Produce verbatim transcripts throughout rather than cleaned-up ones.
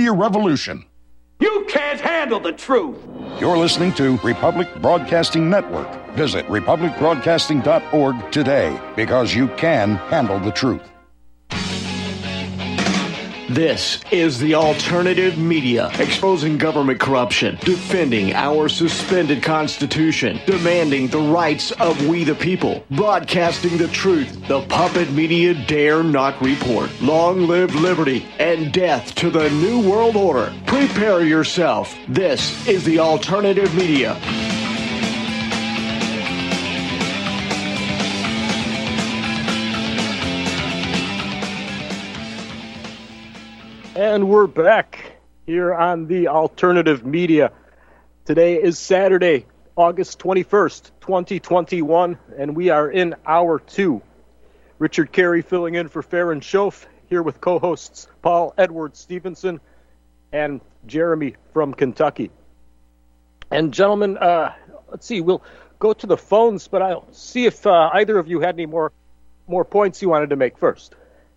media revolution. You can't handle the truth. You're listening to Republic Broadcasting Network. Visit republic broadcasting dot org today, because you can handle the truth. This is the Alternative Media, exposing government corruption, defending our suspended Constitution, demanding the rights of we the people, broadcasting the truth the puppet media dare not report. Long live liberty and death to the New World Order. Prepare yourself. This is the Alternative Media. And we're back here on the Alternative Media. Today is Saturday, August twenty-first, twenty twenty-one, and we are in hour two. Richard Carey filling in for Farron Schoaf, here with co-hosts Paul Edward Stevenson and Jeremy from Kentucky. And gentlemen, uh, let's see, we'll go to the phones, but I'll see if uh, either of you had any more more points you wanted to make first.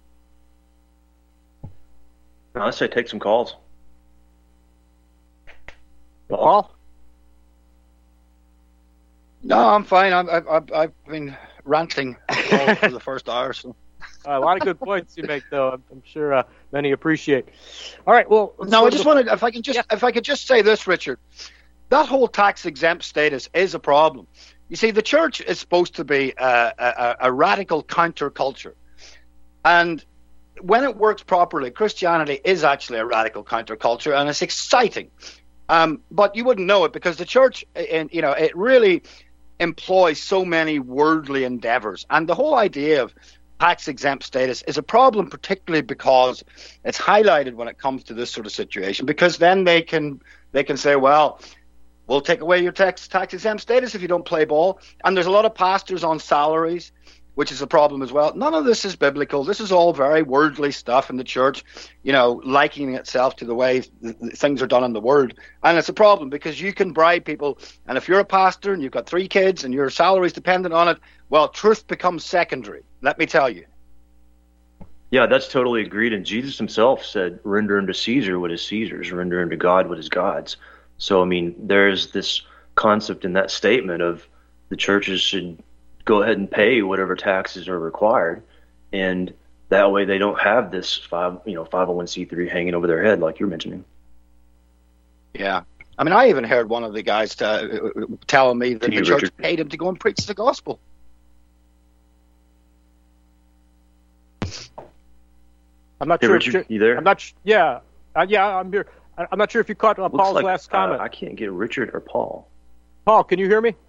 No, I'd say take some calls. Paul? No, I'm fine. I'm, I've, I've, I've been ranting all for the first hour. So. Uh, a lot of good points you make, though. I'm, I'm sure uh, many appreciate. All right. Well, no, I just wanted, if I can just, yeah. if I could just say this, Richard, that whole tax exempt status is a problem. You see, the church is supposed to be a, a, a radical counterculture, and when it works properly, Christianity is actually a radical counterculture, and it's exciting. Um, but you wouldn't know it because the church, and you know, it really employs so many worldly endeavors. And the whole idea of tax exempt status is a problem, particularly because it's highlighted when it comes to this sort of situation. Because then they can they can say, well, we'll take away your tax tax exempt status if you don't play ball. And there's a lot of pastors on salaries, which is a problem as well. None of this is biblical. This is all very worldly stuff in the church, you know, likening itself to the way th- th- things are done in the world. And it's a problem because you can bribe people. And if you're a pastor and you've got three kids and your salary is dependent on it, well, truth becomes secondary, let me tell you. Yeah, that's totally agreed. And Jesus himself said, render unto Caesar what is Caesar's, render unto God what is God's. So, I mean, there's this concept in that statement of the churches should go ahead and pay whatever taxes are required, and that way they don't have this five, you know, five oh one c three hanging over their head like you're mentioning. Yeah, I mean, I even heard one of the guys t- telling me that the church paid him to go and preach the gospel. I'm not hey, sure. Richard, if you there? I'm not. Sh- yeah, uh, yeah, I'm here. I- I'm not sure if you caught uh, Paul's like, last comment. Uh, I can't get Richard or Paul. Paul, can you hear me?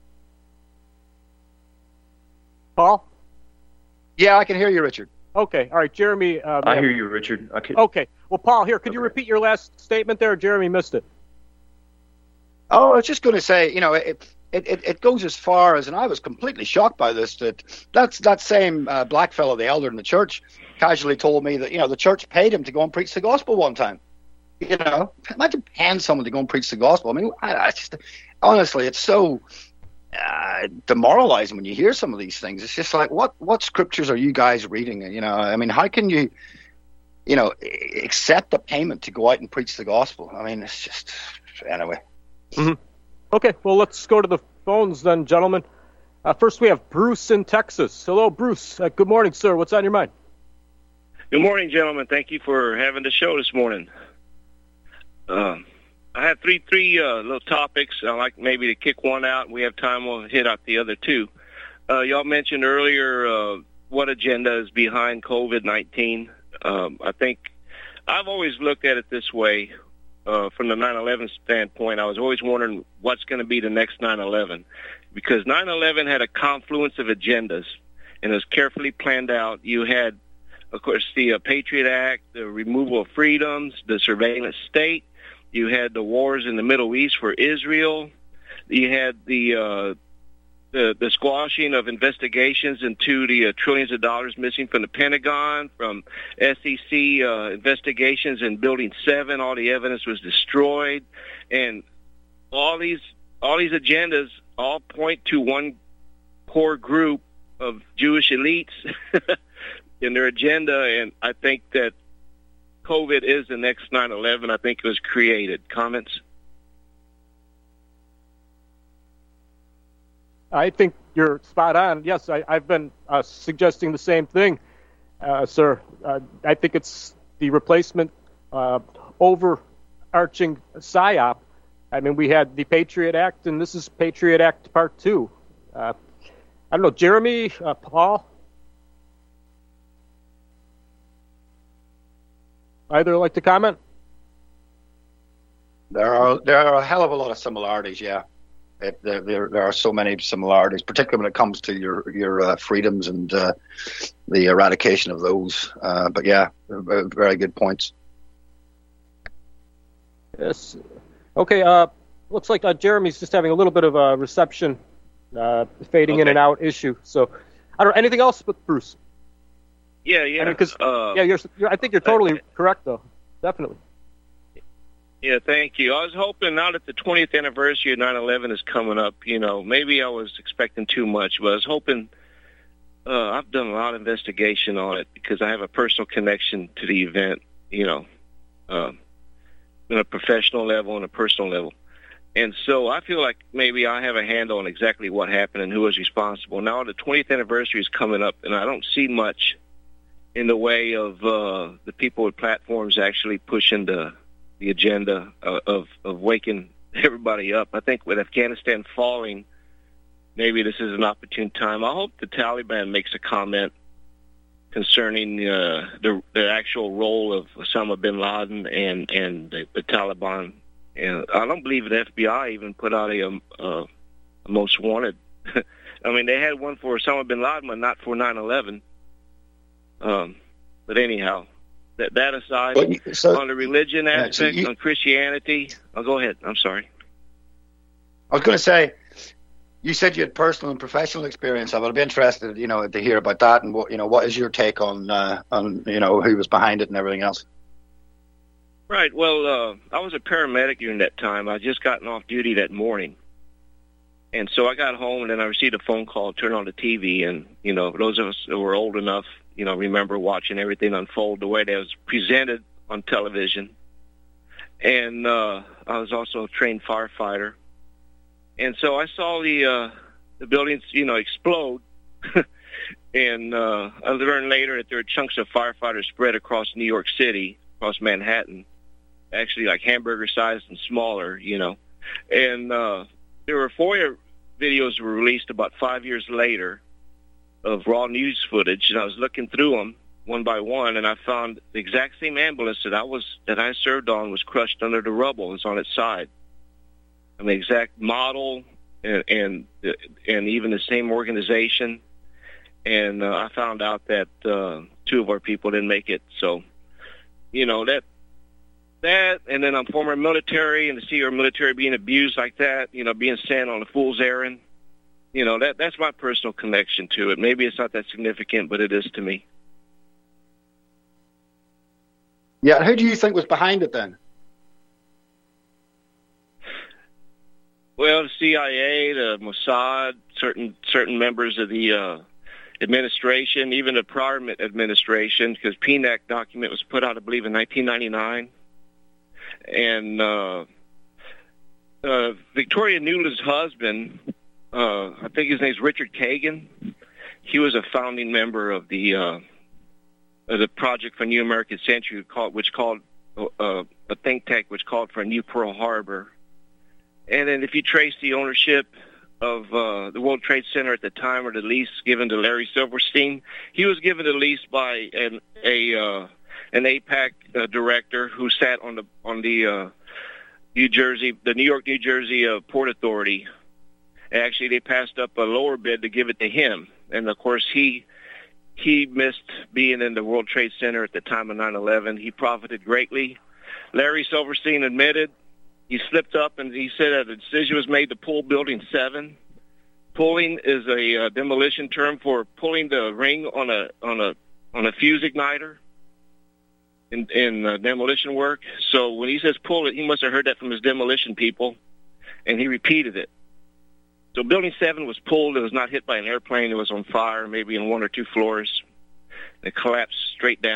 Paul? Yeah, I can hear you, Richard. Okay, all right, Jeremy. Uh, I hear you, Richard. I could... Okay, well, Paul, here, could okay. you repeat your last statement there? Jeremy missed it. Oh, I was just going to say, you know, it, it it it goes as far as, and I was completely shocked by this, that that's that same uh, black fellow, the elder in the church, casually told me that, you know, the church paid him to go and preach the gospel one time. You know, imagine paying someone to go and preach the gospel. I mean, I, I just, honestly, it's so uh, demoralizing when you hear some of these things. It's just like, what what scriptures are you guys reading? You know, I mean, how can you, you know, accept a payment to go out and preach the gospel? I mean, it's just, anyway. Mm-hmm. Okay, well, let's go to the phones then, gentlemen. Uh, first, we have Bruce in Texas. Hello, Bruce. Uh, good morning, sir. What's on your mind? Good morning, gentlemen. Thank you for having the show this morning. Um, I have three three uh, little topics. I'd like maybe to kick one out. We have time, we'll hit out the other two. Uh, y'all mentioned earlier uh, what agenda is behind COVID nineteen. Um, I think I've always looked at it this way. Uh, from the nine eleven standpoint, I was always wondering what's going to be the next nine eleven, because nine eleven had a confluence of agendas, and it was carefully planned out. You had, of course, the uh, Patriot Act, the removal of freedoms, the surveillance state. You had the wars in the Middle East for Israel. You had the uh, the, the squashing of investigations into the uh, trillions of dollars missing from the Pentagon, from S E C uh, investigations in Building seven. All the evidence was destroyed. And all these all these agendas all point to one core group of Jewish elites in their agenda. And I think that COVID is the next nine eleven. I think it was created. Comments? I think you're spot on. Yes, I, I've been uh, suggesting the same thing, uh, sir. Uh, I think it's the replacement uh, overarching PSYOP. I mean, we had the Patriot Act, and this is Patriot Act Part two. Uh, I don't know, Jeremy, uh, Paul? Either like to comment? There are there are a hell of a lot of similarities, yeah. It, there, there there are so many similarities, particularly when it comes to your your uh, freedoms and uh, the eradication of those. Uh, but yeah, very, very good points. Yes. Okay. Uh, looks like uh, Jeremy's just having a little bit of a reception, uh, fading okay. in and out issue. So, I don't. Anything else, but Bruce? Yeah, yeah. I mean, cause, uh, yeah, you're, you're. I think you're totally uh, correct, though. Definitely. Yeah, thank you. I was hoping now that the twentieth anniversary of nine eleven is coming up, you know, maybe I was expecting too much, but I was hoping, uh, I've done a lot of investigation on it because I have a personal connection to the event, you know, uh, on a professional level and a personal level. And so I feel like maybe I have a handle on exactly what happened and who was responsible. Now the twentieth anniversary is coming up, and I don't see much in the way of uh, the people with platforms actually pushing the the agenda of, of, of waking everybody up. I think with Afghanistan falling, maybe this is an opportune time. I hope the Taliban makes a comment concerning uh, the, the actual role of Osama bin Laden and, and the, the Taliban. And I don't believe the F B I even put out a, a, a most wanted. I mean, they had one for Osama bin Laden, but not for nine eleven. Um, but anyhow, That, that aside, well, so, on the religion aspect, yeah, so you, on Christianity, I'll go ahead. I'm sorry. I was going to say, you said you had personal and professional experience. I would be interested, you know, to hear about that and what, you know, what is your take on, uh, on, you know, who was behind it and everything else. Right. Well, uh, I was a paramedic during that time. I just gotten off duty that morning, and so I got home and then I received a phone call. Turned on the T V, and you know, those of us who were old enough, you know, remember watching everything unfold the way that was presented on television. And uh, I was also a trained firefighter. And so I saw the uh, the buildings, you know, explode. and uh, I learned later that there were chunks of firefighters spread across New York City, across Manhattan, actually like hamburger sized and smaller, you know. And uh, there were FOIA videos were released about five years later of raw news footage, and I was looking through them one by one, and I found the exact same ambulance that I was that I served on was crushed under the rubble. It was on its side. I mean, exact model and and, and even the same organization. And uh, I found out that uh, two of our people didn't make it. So, you know, that that, and then I'm former military, and to see our military being abused like that, you know, being sent on a fool's errand. You know, that that's my personal connection to it. Maybe it's not that significant, but it is to me. Yeah, who do you think was behind it then? Well, the C I A, the Mossad, certain certain members of the uh, administration, even the prior administration, because P N A C document was put out, I believe, in nineteen ninety-nine. And uh, uh, Victoria Nuland's husband, Uh, I think his name's Richard Kagan. He was a founding member of the uh, of the Project for New American Century, called, which called uh, a think tank which called for a new Pearl Harbor. And then if you trace the ownership of uh, the World Trade Center at the time, or the lease given to Larry Silverstein, he was given the lease by an a uh, an AIPAC uh, director who sat on the on the uh, New Jersey, the New York, New Jersey uh, Port Authority. Actually, they passed up a lower bid to give it to him. And, of course, he he missed being in the World Trade Center at the time of nine eleven. He profited greatly. Larry Silverstein admitted he slipped up, and he said that a decision was made to pull Building seven. Pulling is a uh, demolition term for pulling the ring on a on a on a fuse igniter in, in uh, demolition work. So when he says pull it, he must have heard that from his demolition people, and he repeated it. So Building seven was pulled. It was not hit by an airplane. It was on fire, maybe in one or two floors. It collapsed straight down.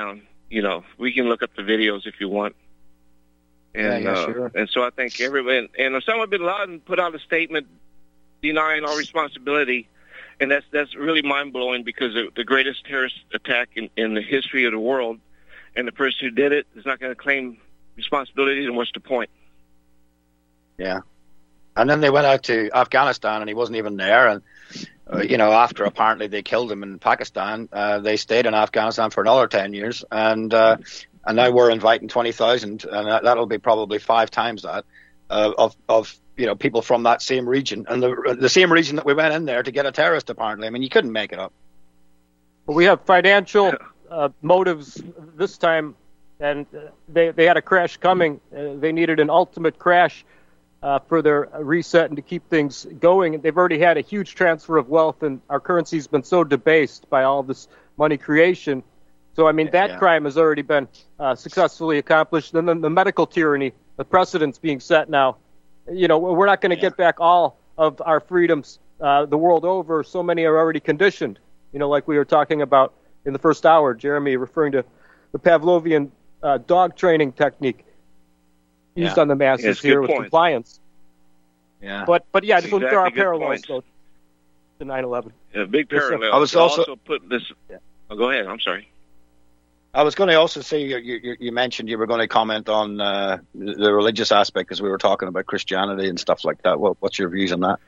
you know, we can look up the videos if you want. And, yeah, yeah, uh, sure. and so I think everyone, and Osama bin Laden put out a statement denying all responsibility, and that's that's really mind-blowing because the, the greatest terrorist attack in, in the history of the world, and the person who did it is not going to claim responsibility, then what's the point? Yeah. And then they went out to Afghanistan, and he wasn't even there, and uh, you know, after apparently they killed him in Pakistan, uh, they stayed in Afghanistan for another ten years, and uh, and now we're inviting twenty thousand, and that, that'll be probably five times that uh, of of you know people from that same region, and the the same region that we went in there to get a terrorist. Apparently, I mean, you couldn't make it up. Well, we have financial uh, motives this time, and they they had a crash coming. Uh, they needed an ultimate crash Uh, for their reset and to keep things going. They've already had a huge transfer of wealth, and our currency's been so debased by all this money creation. So, I mean, that yeah. crime has already been uh, successfully accomplished. And then the medical tyranny, the precedent's being set now. You know, we're not going to yeah. get back all of our freedoms uh, the world over. So many are already conditioned, you know, like we were talking about in the first hour, Jeremy, referring to the Pavlovian uh, dog training technique used yeah. on the masses yeah, here with point. compliance. Yeah. But, but yeah, exactly there are parallels though, to nine eleven. Yeah, big parallel. I was to also, also put this. Yeah. Oh, go ahead. I'm sorry. I was going to also say you, you, you mentioned you were going to comment on uh, the religious aspect because we were talking about Christianity and stuff like that. What, what's your views on that?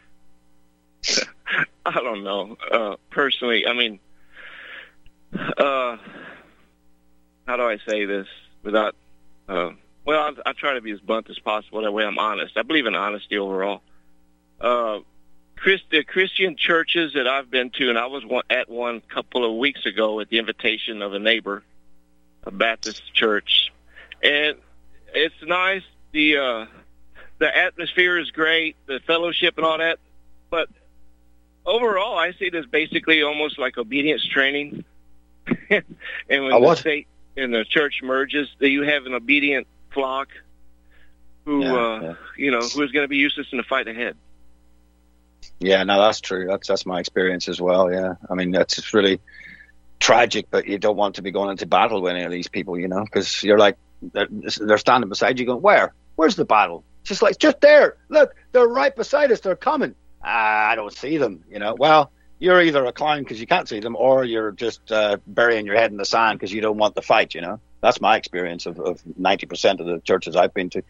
I don't know. Uh, personally, I mean, uh, how do I say this without? Uh, Well, I, I try to be as blunt as possible. That way I'm honest. I believe in honesty overall. Uh, Chris, the Christian churches that I've been to, and I was one, at one a couple of weeks ago at the invitation of a neighbor, a Baptist church. And it's nice. The uh, the atmosphere is great, the fellowship and all that. But overall, I see it as basically almost like obedience training. And when the state and the church merges, that you have an obedient flock who, yeah, uh, yeah. you know, who is going to be useless in the fight ahead. Yeah, no, that's true. That's that's my experience as well. Yeah, I mean, that's it's really tragic, but you don't want to be going into battle with any of these people, you know, because you're like they're, they're standing beside you, going, "Where? Where's the battle?" Just like just there. Look, they're right beside us. They're coming. Ah, I don't see them. You know. Well, you're either a clown because you can't see them, or you're just uh, burying your head in the sand because you don't want the fight. You know. That's my experience of, of ninety percent of the churches I've been to.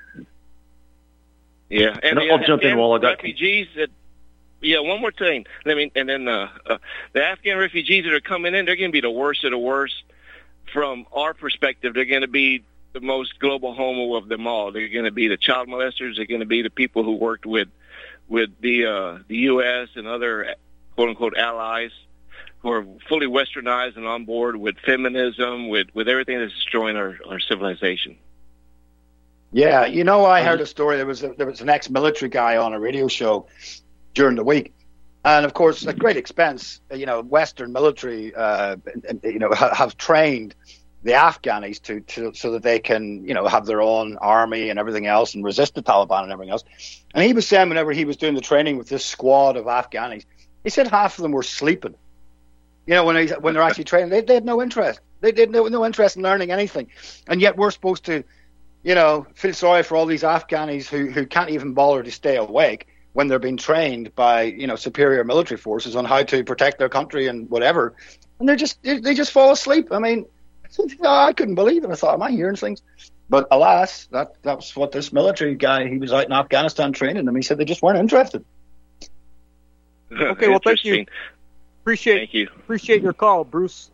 Yeah, and, and I'll jump in while I got refugees. That, yeah, one more thing. Let me, and then uh, uh, the Afghan refugees that are coming in, they're going to be the worst of the worst. From our perspective, they're going to be the most global homo of them all. They're going to be the child molesters. They're going to be the people who worked with with the uh, the U S and other quote unquote allies, who are fully westernized and on board with feminism, with, with everything that's destroying our, our civilization. Yeah, you know, I heard a story. There was a, there was an ex-military guy on a radio show during the week, and of course, at great expense, you know, Western military, uh, you know, ha- have trained the Afghanis to, to so that they can, you know, have their own army and everything else and resist the Taliban and everything else. And he was saying whenever he was doing the training with this squad of Afghanis, he said half of them were sleeping. You know, when they, when they're actually training, they, they had no interest. They did no, no interest in learning anything. And yet we're supposed to, you know, feel sorry for all these Afghanis who, who can't even bother to stay awake when they're being trained by, you know, superior military forces on how to protect their country and whatever. And they're just, they, they just fall asleep. I mean, I couldn't believe it. I thought, am I hearing things? But alas, that, that's what this military guy, he was out in Afghanistan training them. He said they just weren't interested. Okay, well, thank you. Appreciate, Thank you. Appreciate your call, Bruce.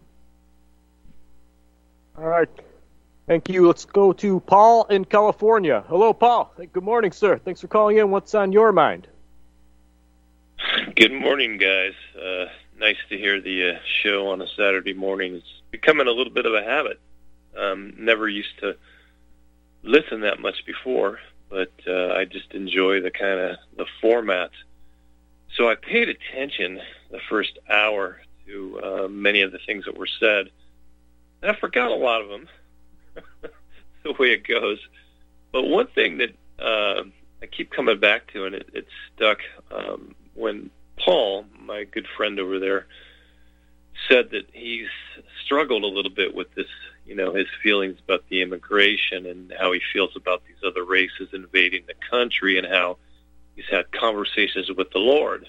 All right. Thank you. Let's go to Paul in California. Hello, Paul. Good morning, sir. Thanks for calling in. What's on your mind? Good morning, guys. Uh, nice to hear the uh, show on a Saturday morning. It's becoming a little bit of a habit. Um, never used to listen that much before, but uh, I just enjoy the kind of the format. So I paid attention the first hour to uh, many of the things that were said, and I forgot a lot of them, the way it goes. But one thing that uh, I keep coming back to, and it, it stuck, um, when Paul, my good friend over there, said that he's struggled a little bit with this you know, his feelings about the immigration and how he feels about these other races invading the country and how he's had conversations with the Lord.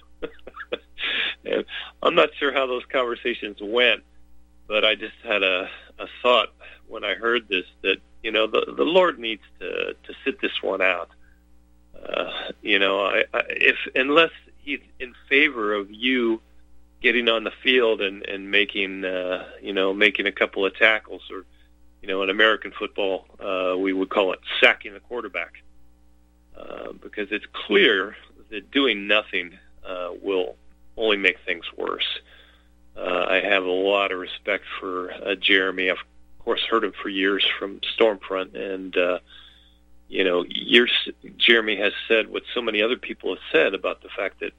And I'm not sure how those conversations went, but I just had a, a thought when I heard this that, you know, the, the Lord needs to, to sit this one out. Uh, you know, I, I, if unless he's in favor of you getting on the field and, and making, uh, you know, making a couple of tackles, or, you know, in American football, uh, we would call it sacking the quarterback, uh, because it's clear that doing nothing uh, will only make things worse. Uh, I have a lot of respect for uh, Jeremy. I've, of course, heard him for years from Stormfront, and uh, you know, years, Jeremy has said what so many other people have said about the fact that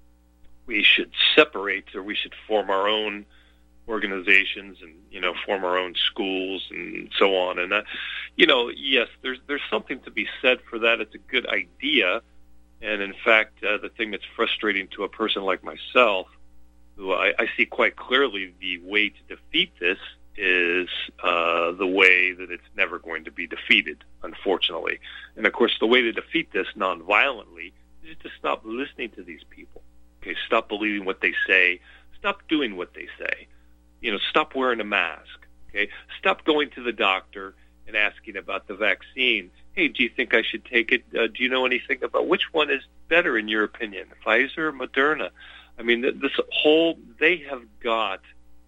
we should separate, or we should form our own organizations and, you know, form our own schools and so on. And, uh, you know, yes, there's there's something to be said for that. It's a good idea. And, in fact, uh, the thing that's frustrating to a person like myself, who I, I see quite clearly the way to defeat this is uh, the way that it's never going to be defeated, unfortunately. And, of course, the way to defeat this nonviolently is to stop listening to these people. Okay, stop believing what they say. Stop doing what they say. You know, stop wearing a mask. Okay, stop going to the doctor and asking about the vaccine. Hey, do you think I should take it? Uh, do you know anything about which one is better in your opinion, Pfizer or Moderna? I mean, this whole, they have got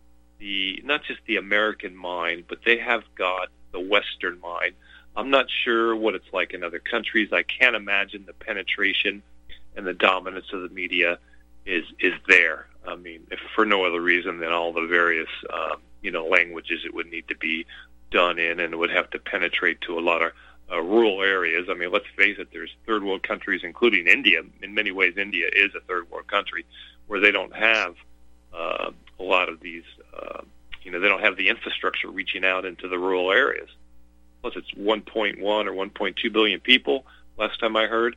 the, not just the American mind, but they have got the Western mind. I'm not sure what it's like in other countries. I can't imagine the penetration and the dominance of the media is is there. I mean, if for no other reason than all the various, um, you know, languages it would need to be done in, and it would have to penetrate to a lot of uh, rural areas. I mean, let's face it, there's third world countries, including India. In many ways, India is a third world country where they don't have uh, a lot of these, uh, you know, they don't have the infrastructure reaching out into the rural areas. Plus, it's one point one or one point two billion people, last time I heard.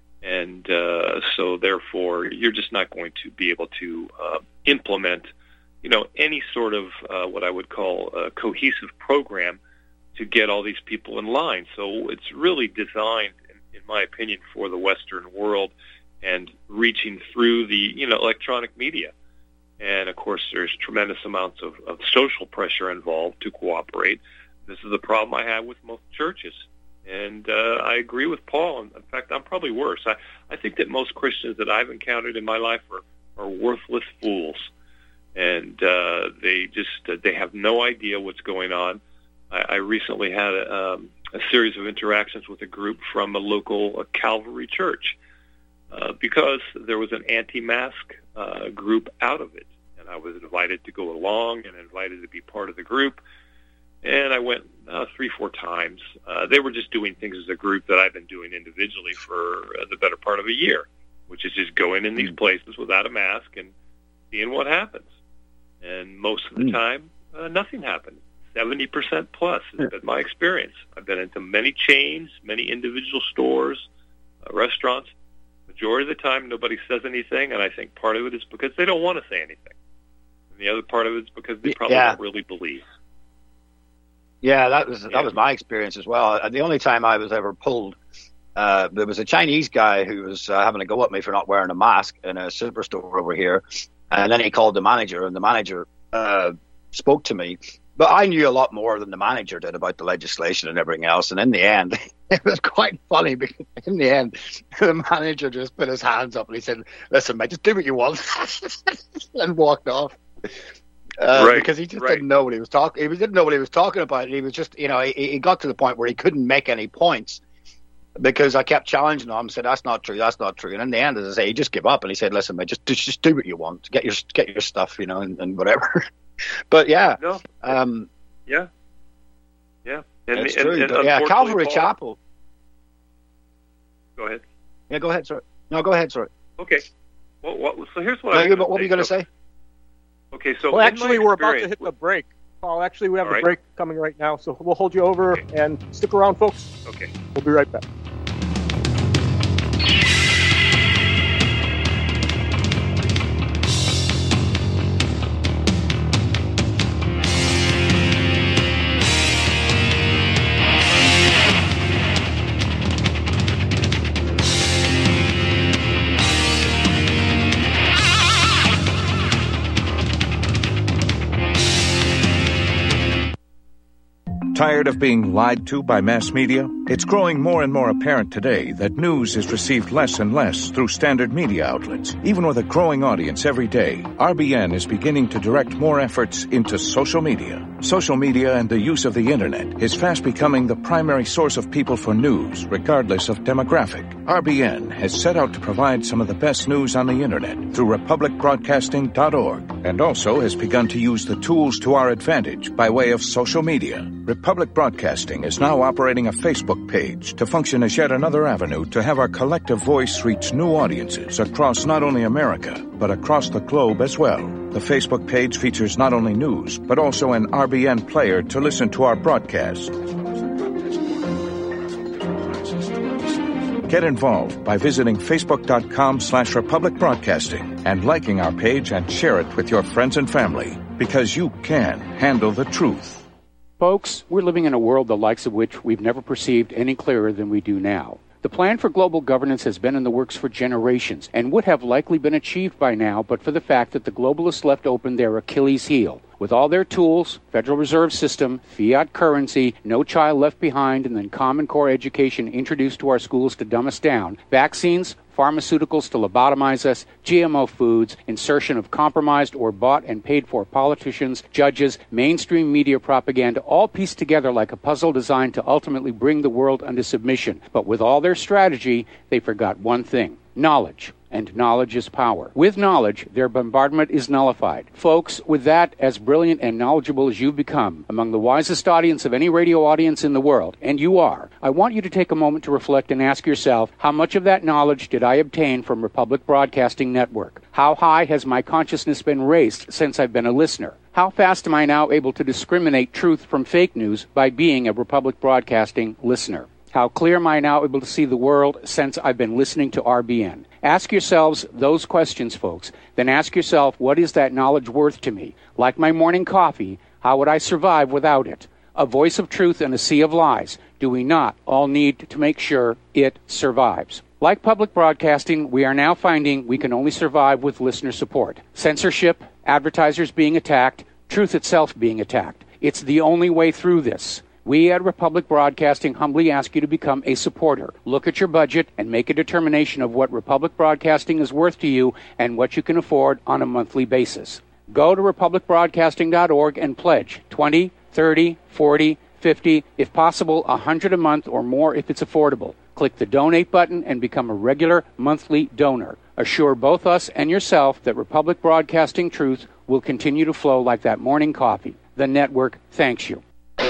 And uh, so, therefore, you're just not going to be able to uh, implement, you know, any sort of uh, what I would call a cohesive program to get all these people in line. So it's really designed, in, in my opinion, for the Western world and reaching through the, you know, electronic media. And, of course, there's tremendous amounts of, of social pressure involved to cooperate. This is the problem I have with most churches. And uh, I agree with Paul. In fact, I'm probably worse. I, I think that most Christians that I've encountered in my life are, are worthless fools. And uh, they just uh, they have no idea what's going on. I, I recently had a, um, a series of interactions with a group from a local uh, Calvary church uh, because there was an anti-mask uh, group out of it. And I was invited to go along and invited to be part of the group. And I went uh, three, four times. Uh, they were just doing things as a group that I've been doing individually for uh, the better part of a year, which is just going in these places without a mask and seeing what happens. And most of the mm. time, uh, nothing happened. seventy percent plus has been my experience. I've been into many chains, many individual stores, uh, restaurants. Majority of the time, nobody says anything, and I think part of it is because they don't want to say anything. And the other part of it is because they probably yeah. don't really believe. Yeah, that was that was my experience as well. The only time I was ever pulled, uh, there was a Chinese guy who was uh, having a go at me for not wearing a mask in a superstore over here, and then he called the manager, and the manager uh, spoke to me. But I knew a lot more than the manager did about the legislation and everything else. And in the end, it was quite funny because in the end, the manager just put his hands up and he said, "Listen, mate, just do what you want," and walked off. Uh, right, because he just right. didn't know what he was talking. He didn't know what he was talking about. And he was just, you know, he, he got to the point where he couldn't make any points because I kept challenging him. Said, "That's not true. That's not true." And in the end, as I say, he just gave up and he said, "Listen, mate, just just do what you want. Get your get your stuff, you know, and, and whatever." But yeah, no, um, yeah, yeah, and, it's and, true. And, and yeah, Calvary Paul, Chapel. Go ahead. Yeah, go ahead. Sorry. No, go ahead. Sorry. Okay. Well, what, so here's what. No, I you, what were you going to so, say? Okay, so well, actually, we're about to hit the break. Paul, actually, we have right. a break coming right now, so we'll hold you over okay. and stick around, folks. Okay. We'll be right back. Tired of being lied to by mass media? It's growing more and more apparent today that news is received less and less through standard media outlets. Even with a growing audience every day, R B N is beginning to direct more efforts into social media. Social media and the use of the internet is fast becoming the primary source of people for news, regardless of demographic. R B N has set out to provide some of the best news on the internet through republic broadcasting dot org, and also has begun to use the tools to our advantage by way of social media. Republic Broadcasting is now operating a Facebook page to function as yet another avenue to have our collective voice reach new audiences across not only America, but across the globe as well. The Facebook page features not only news, but also an R B N player to listen to our broadcast. Get involved by visiting facebook.com slash Republic Broadcasting and liking our page and share it with your friends and family, because you can handle the truth. Folks, we're living in a world the likes of which we've never perceived any clearer than we do now. The plan for global governance has been in the works for generations and would have likely been achieved by now but for the fact that the globalists left open their Achilles heel. With all their tools, Federal Reserve System, fiat currency, no child left behind, and then Common Core education introduced to our schools to dumb us down, vaccines, pharmaceuticals to lobotomize us, G M O foods, insertion of compromised or bought and paid for politicians, judges, mainstream media propaganda, all pieced together like a puzzle designed to ultimately bring the world under submission. But with all their strategy, they forgot one thing: knowledge. And knowledge is power. With knowledge, their bombardment is nullified. Folks, with that, as brilliant and knowledgeable as you've become, among the wisest audience of any radio audience in the world, and you are, I want you to take a moment to reflect and ask yourself, how much of that knowledge did I obtain from Republic Broadcasting Network? How high has my consciousness been raised since I've been a listener? How fast am I now able to discriminate truth from fake news by being a Republic Broadcasting listener? How clear am I now able to see the world since I've been listening to R B N? Ask yourselves those questions, folks. Then ask yourself, what is that knowledge worth to me? Like my morning coffee, how would I survive without it? A voice of truth in a sea of lies. Do we not all need to make sure it survives? Like public broadcasting, we are now finding we can only survive with listener support. Censorship, advertisers being attacked, truth itself being attacked. It's the only way through this. We at Republic Broadcasting humbly ask you to become a supporter. Look at your budget and make a determination of what Republic Broadcasting is worth to you and what you can afford on a monthly basis. Go to republic broadcasting dot org and pledge twenty, thirty, forty, fifty, if possible one hundred a month or more if it's affordable. Click the donate button and become a regular monthly donor. Assure both us and yourself that Republic Broadcasting truth will continue to flow like that morning coffee. The network thanks you.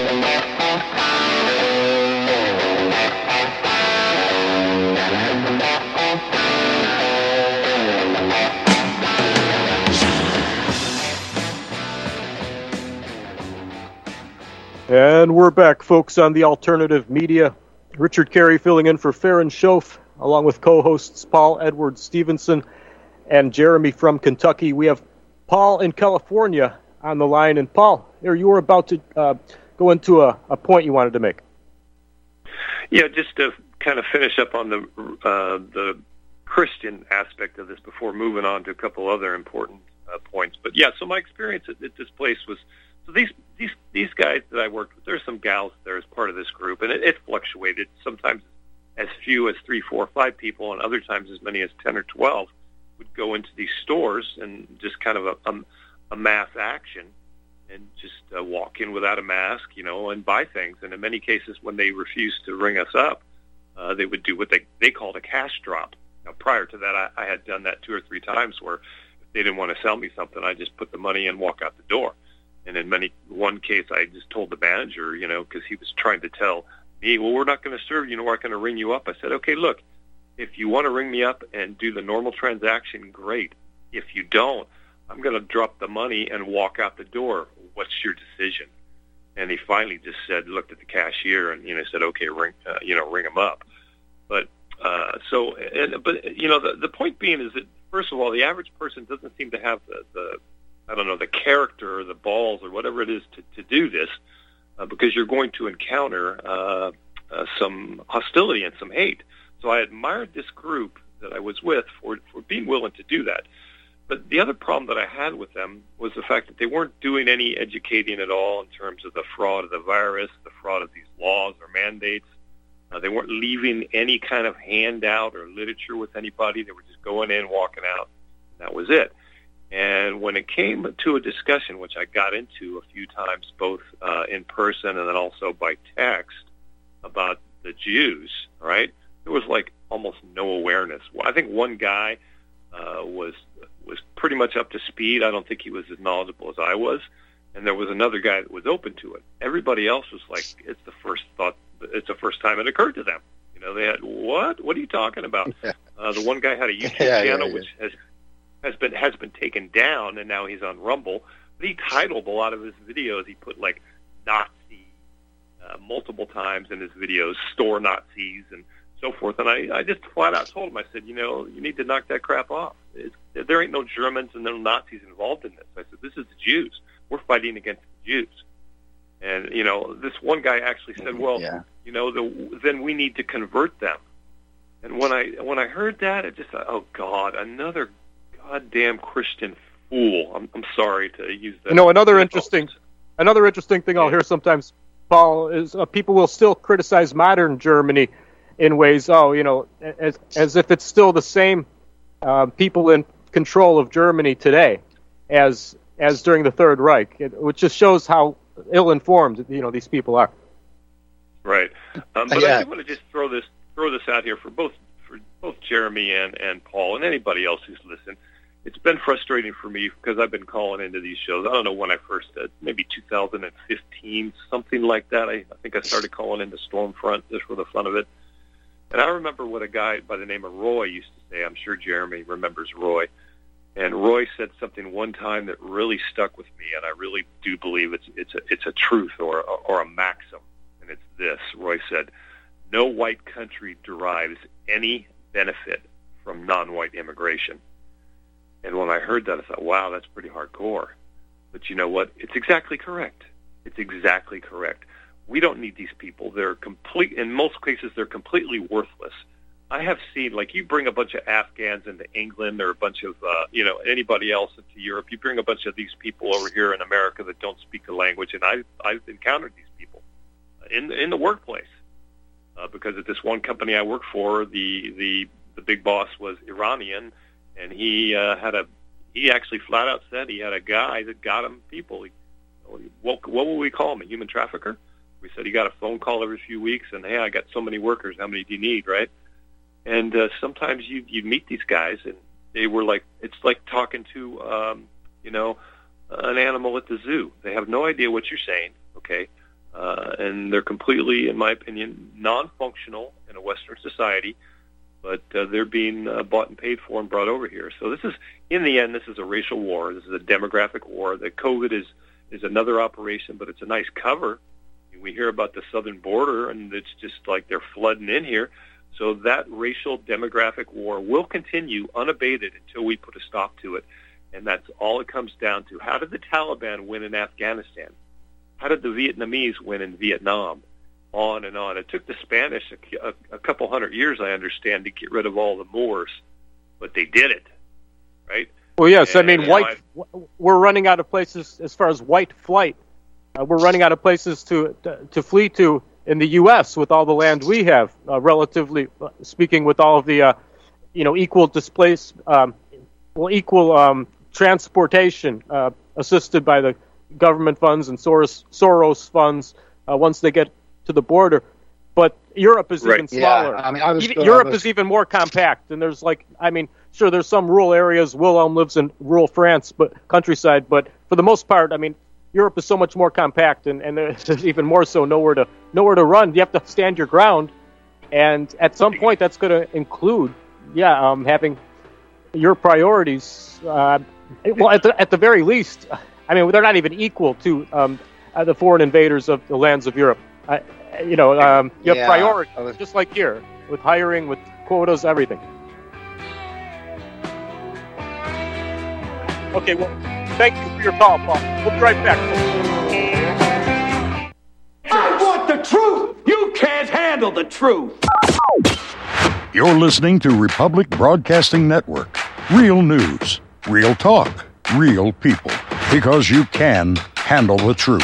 And we're back, folks, on the alternative media. Richard Carey filling in for Farron Schoaf, along with co-hosts Paul Edward Stevenson and Jeremy from Kentucky. We have Paul in California on the line. And Paul, here you were about to uh, go into a, a point you wanted to make. Yeah, just to kind of finish up on the uh, the Christian aspect of this before moving on to a couple other important uh, points. But yeah, so my experience at, at this place was, so these these these guys that I worked with, there's some gals there as part of this group, and it, it fluctuated. Sometimes as few as three, four, five people, and other times as many as ten or twelve would go into these stores and just kind of a, a, a mass action and just uh, walk in without a mask, you know, and buy things. And in many cases, when they refused to ring us up, uh, they would do what they they called a cash drop. Now, prior to that, I, I had done that two or three times where if they didn't want to sell me something, I just put the money in and walk out the door. And in many one case, I just told the manager, you know, because he was trying to tell me, well, we're not going to serve you, we're not going to ring you up. I said, okay, look, if you want to ring me up and do the normal transaction, great. If you don't, I'm going to drop the money and walk out the door. What's your decision? And he finally just said, looked at the cashier and, you know, said, okay, ring, uh, you know, ring him up. But uh, so, and, but you know, the the point being is that first of all, the average person doesn't seem to have the, the I don't know, the character or the balls or whatever it is to, to do this, uh, because you're going to encounter uh, uh, some hostility and some hate. So I admired this group that I was with for, for being willing to do that. but the other problem that I had with them was the fact that they weren't doing any educating at all in terms of the fraud of the virus, the fraud of these laws or mandates. Uh, they weren't leaving any kind of handout or literature with anybody. They were just going in, walking out, and that was it. And when it came to a discussion, which I got into a few times, both uh, in person and then also by text, about the Jews, right, there was like almost no awareness. Well, I think one guy uh, was was pretty much up to speed. I don't think he was as knowledgeable as I was. And there was another guy that was open to it. Everybody else was like, it's the first thought, it's the first time it occurred to them. You know, they had, what? What are you talking about? Uh, the one guy had a YouTube yeah, channel yeah, yeah. which has has been has been taken down, and now he's on Rumble. But he titled a lot of his videos. He put like Nazi uh, multiple times in his videos, store Nazis, and so forth. And I, I just flat out told him, I said, you know, you need to knock that crap off. It's, there ain't no Germans and no Nazis involved in this. I said, this is the Jews. We're fighting against the Jews. And, you know, this one guy actually said, well, yeah. you know, the, then we need to convert them. And when I when I heard that, I just thought, oh, God, another goddamn Christian fool. I'm, I'm sorry to use that. You know, another interesting, another interesting thing I'll hear sometimes, Paul, is uh, people will still criticize modern Germany in ways, oh, you know, as, as if it's still the same uh, people in control of Germany today as as during the Third Reich, it, which just shows how ill-informed, you know, these people are. Right, um, but yeah. I do want to just throw this throw this out here for both for both Jeremy and, and Paul and anybody else who's listened. It's been frustrating for me because I've been calling into these shows. I don't know when I first did, maybe two thousand fifteen, something like that. I, I think I started calling into Stormfront just for the fun of it. And I remember what a guy by the name of Roy used to say. I'm sure Jeremy remembers Roy. And Roy said something one time that really stuck with me, and I really do believe it's it's a, it's a truth or or a maxim. And it's this. Roy said, no white country derives any benefit from non-white immigration. And when I heard that, I thought, wow, that's pretty hardcore. But you know what? It's exactly correct. It's exactly correct. We don't need these people. They're complete. In most cases, they're completely worthless. I have seen, like, you bring a bunch of Afghans into England or a bunch of, uh, you know, anybody else into Europe. You bring a bunch of these people over here in America that don't speak the language, and I've, I've encountered these people in in the workplace. Uh, because at this one company I worked for, the the, the big boss was Iranian, and he uh, had a he actually flat out said he had a guy that got him people. He, what, what will we call him? A human trafficker? We said he got a phone call every few weeks, and hey, I got so many workers. How many do you need, right? And uh, sometimes you you meet these guys, and they were like, it's like talking to um, you know an animal at the zoo. They have no idea what you're saying, okay? Uh, and they're completely, in my opinion, non-functional in a Western society, but uh, they're being uh, bought and paid for and brought over here. So this is, in the end, this is a racial war. This is a demographic war. The COVID is, is another operation, but it's a nice cover. We hear about the southern border, and it's just like they're flooding in here. So that racial demographic war will continue unabated until we put a stop to it. And that's all it comes down to. How did the Taliban win in Afghanistan? How did the Vietnamese win in Vietnam? On and on. It took the Spanish a, a, a couple hundred years, I understand, to get rid of all the Moors, but they did it, right? Well, yes. And, I mean, white. Know, we're running out of places as far as white flight. Uh, we're running out of places to, to to flee to in the U S with all the land we have, uh, relatively speaking, with all of the, uh, you know, equal displace, um, well, equal um, transportation uh, assisted by the government funds and Soros, Soros funds uh, once they get to the border. But Europe is right. even smaller. Yeah, I mean, I was, even, Europe I was... is even more compact. And there's like, I mean, sure, there's some rural areas. Wilhelm lives in rural France, but countryside. But for the most part, I mean, Europe is so much more compact, and, and there's even more so nowhere to nowhere to run. You have to stand your ground. And at some point, that's going to include, yeah, um, having your priorities. Uh, well, at the, at the very least, I mean, they're not even equal to um, uh, the foreign invaders of the lands of Europe. Uh, you know, um, you have yeah, priorities, was... just like here, with hiring, with quotas, everything. Okay, well, thank you for your call, Paul. We'll be right back. I want the truth! You can't handle the truth! You're listening to Republic Broadcasting Network. Real news. Real talk, real people. Because you can handle the truth.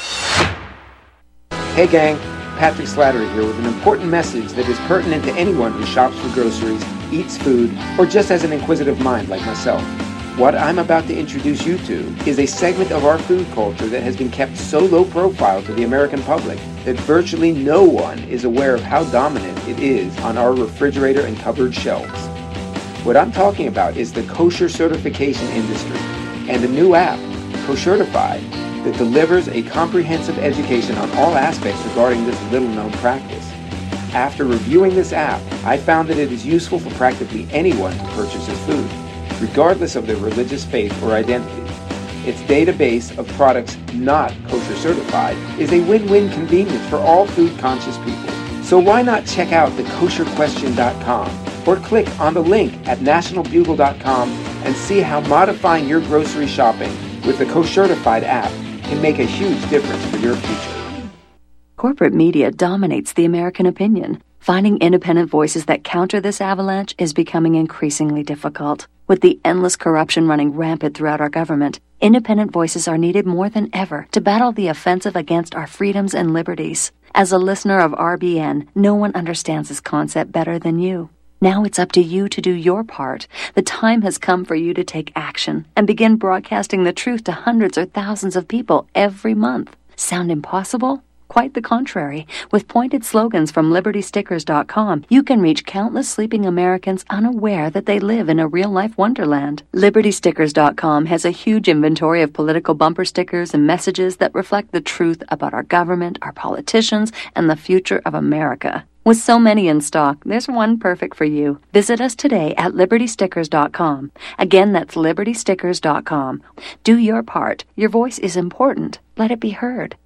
Hey gang, Patrick Slattery here with an important message that is pertinent to anyone who shops for groceries, eats food, or just has an inquisitive mind like myself. What I'm about to introduce you to is a segment of our food culture that has been kept so low profile to the American public that virtually no one is aware of how dominant it is on our refrigerator and cupboard shelves. What I'm talking about is the kosher certification industry and a new app, Koshertified, that delivers a comprehensive education on all aspects regarding this little-known practice. After reviewing this app, I found that it is useful for practically anyone who purchases food, regardless of their religious faith or identity. Its database of products not kosher certified is a win-win convenience for all food-conscious people. So why not check out the kosher question dot com or click on the link at national bugle dot com and see how modifying your grocery shopping with the Koshertified app can make a huge difference for your future. Corporate media dominates the American opinion. Finding independent voices that counter this avalanche is becoming increasingly difficult. With the endless corruption running rampant throughout our government, independent voices are needed more than ever to battle the offensive against our freedoms and liberties. As a listener of R B N, no one understands this concept better than you. Now it's up to you to do your part. The time has come for you to take action and begin broadcasting the truth to hundreds or thousands of people every month. Sound impossible? Quite the contrary. With pointed slogans from liberty stickers dot com, you can reach countless sleeping Americans unaware that they live in a real-life wonderland. liberty stickers dot com has a huge inventory of political bumper stickers and messages that reflect the truth about our government, our politicians, and the future of America. With so many in stock, there's one perfect for you. Visit us today at liberty stickers dot com. Again, that's liberty stickers dot com. Do your part. Your voice is important. Let it be heard.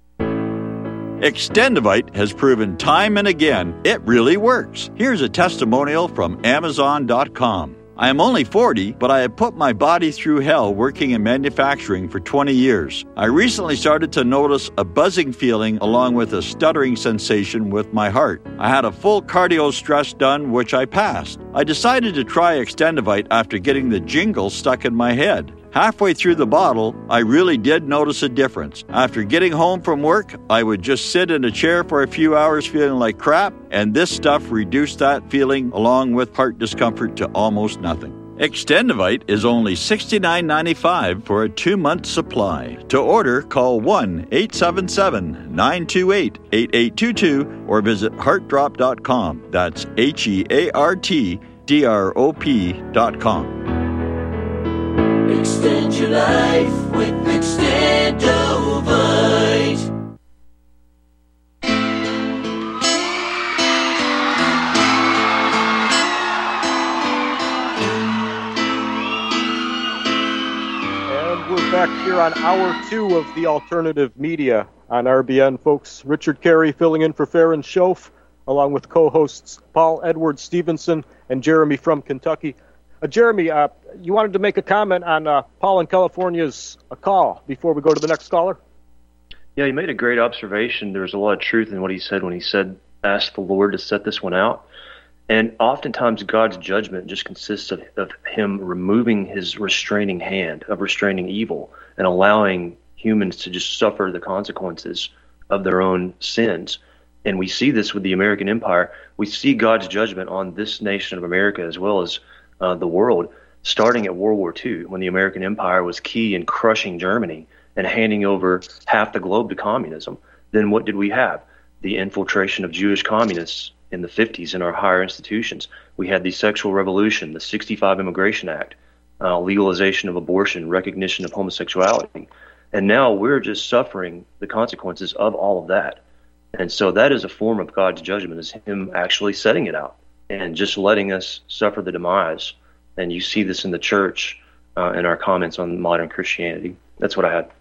Extendivite has proven time and again it really works. Here's a testimonial from amazon dot com. I am only forty, but I have put my body through hell working in manufacturing for twenty years. I recently started to notice a buzzing feeling along with a stuttering sensation with my heart. I had a full cardio stress done, which I passed. I decided to try Extendivite after getting the jingle stuck in my head. Halfway through the bottle, I really did notice a difference. After getting home from work, I would just sit in a chair for a few hours feeling like crap, and this stuff reduced that feeling along with heart discomfort to almost nothing. Extendivite is only sixty-nine ninety-five for a two-month supply. To order, call one eight seven seven, nine two eight, eight eight two two or visit heart drop dot com. That's H E A R T D R O P dot com. Extend your life with Extendovite. And we're back here on hour two of the alternative media on R B N, folks. Richard Carey filling in for Farron Schoaf, along with co-hosts Paul Edward Stevenson and Jeremy from Kentucky. Uh, Jeremy, uh, you wanted to make a comment on uh, Paul in California's uh, call before we go to the next caller? Yeah, he made a great observation. There was a lot of truth in what he said when he said, ask the Lord to set this one out. And oftentimes God's judgment just consists of, of him removing his restraining hand, of restraining evil, and allowing humans to just suffer the consequences of their own sins. And we see this with the American empire. We see God's judgment on this nation of America as well as Uh, the world, starting at World War Two, when the American empire was key in crushing Germany and handing over half the globe to communism. Then what did we have? The infiltration of Jewish communists in the fifties in our higher institutions. We had the sexual revolution, the sixty-five Immigration Act, uh, legalization of abortion, recognition of homosexuality. And now we're just suffering the consequences of all of that. And so that is a form of God's judgment, is him actually setting it out and just letting us suffer the demise. And you see this in the church uh, in our comments on modern Christianity. That's what I had.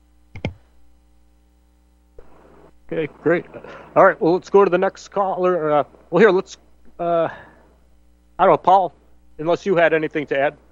Okay, great. All right, well, let's go to the next caller. Uh, well, here, let's, uh, I don't know, Paul, unless you had anything to add.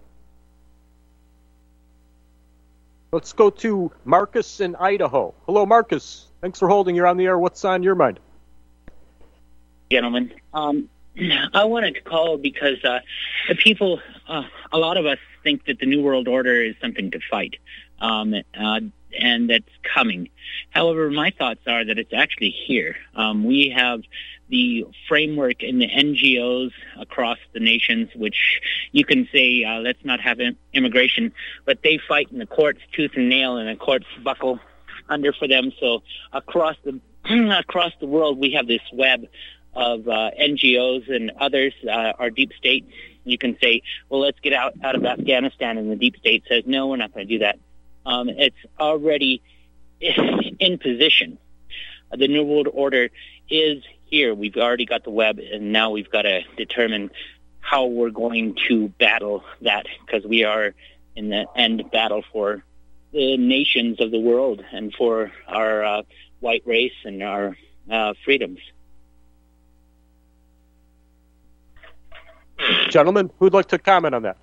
Let's go to Marcus in Idaho. Hello, Marcus. Thanks for holding. You're on the air. What's on your mind? Gentlemen, um, I wanted to call because uh, the people, uh, a lot of us think that the New World Order is something to fight, um, uh, and that's coming. However, my thoughts are that it's actually here. Um, we have the framework in the N G Os across the nations, which you can say, uh, let's not have immigration, but they fight in the courts tooth and nail, and the courts buckle under for them. So across the across the world, we have this web of uh, N G Os and others, uh, our deep state. You can say, well, let's get out, out of Afghanistan, and the deep state says, no, we're not going to do that. Um, it's already in position. The New World Order is here. We've already got the web, and now we've got to determine how we're going to battle that, because we are in the end battle for the nations of the world and for our uh, white race and our uh, freedoms. Gentlemen, who'd like to comment on that?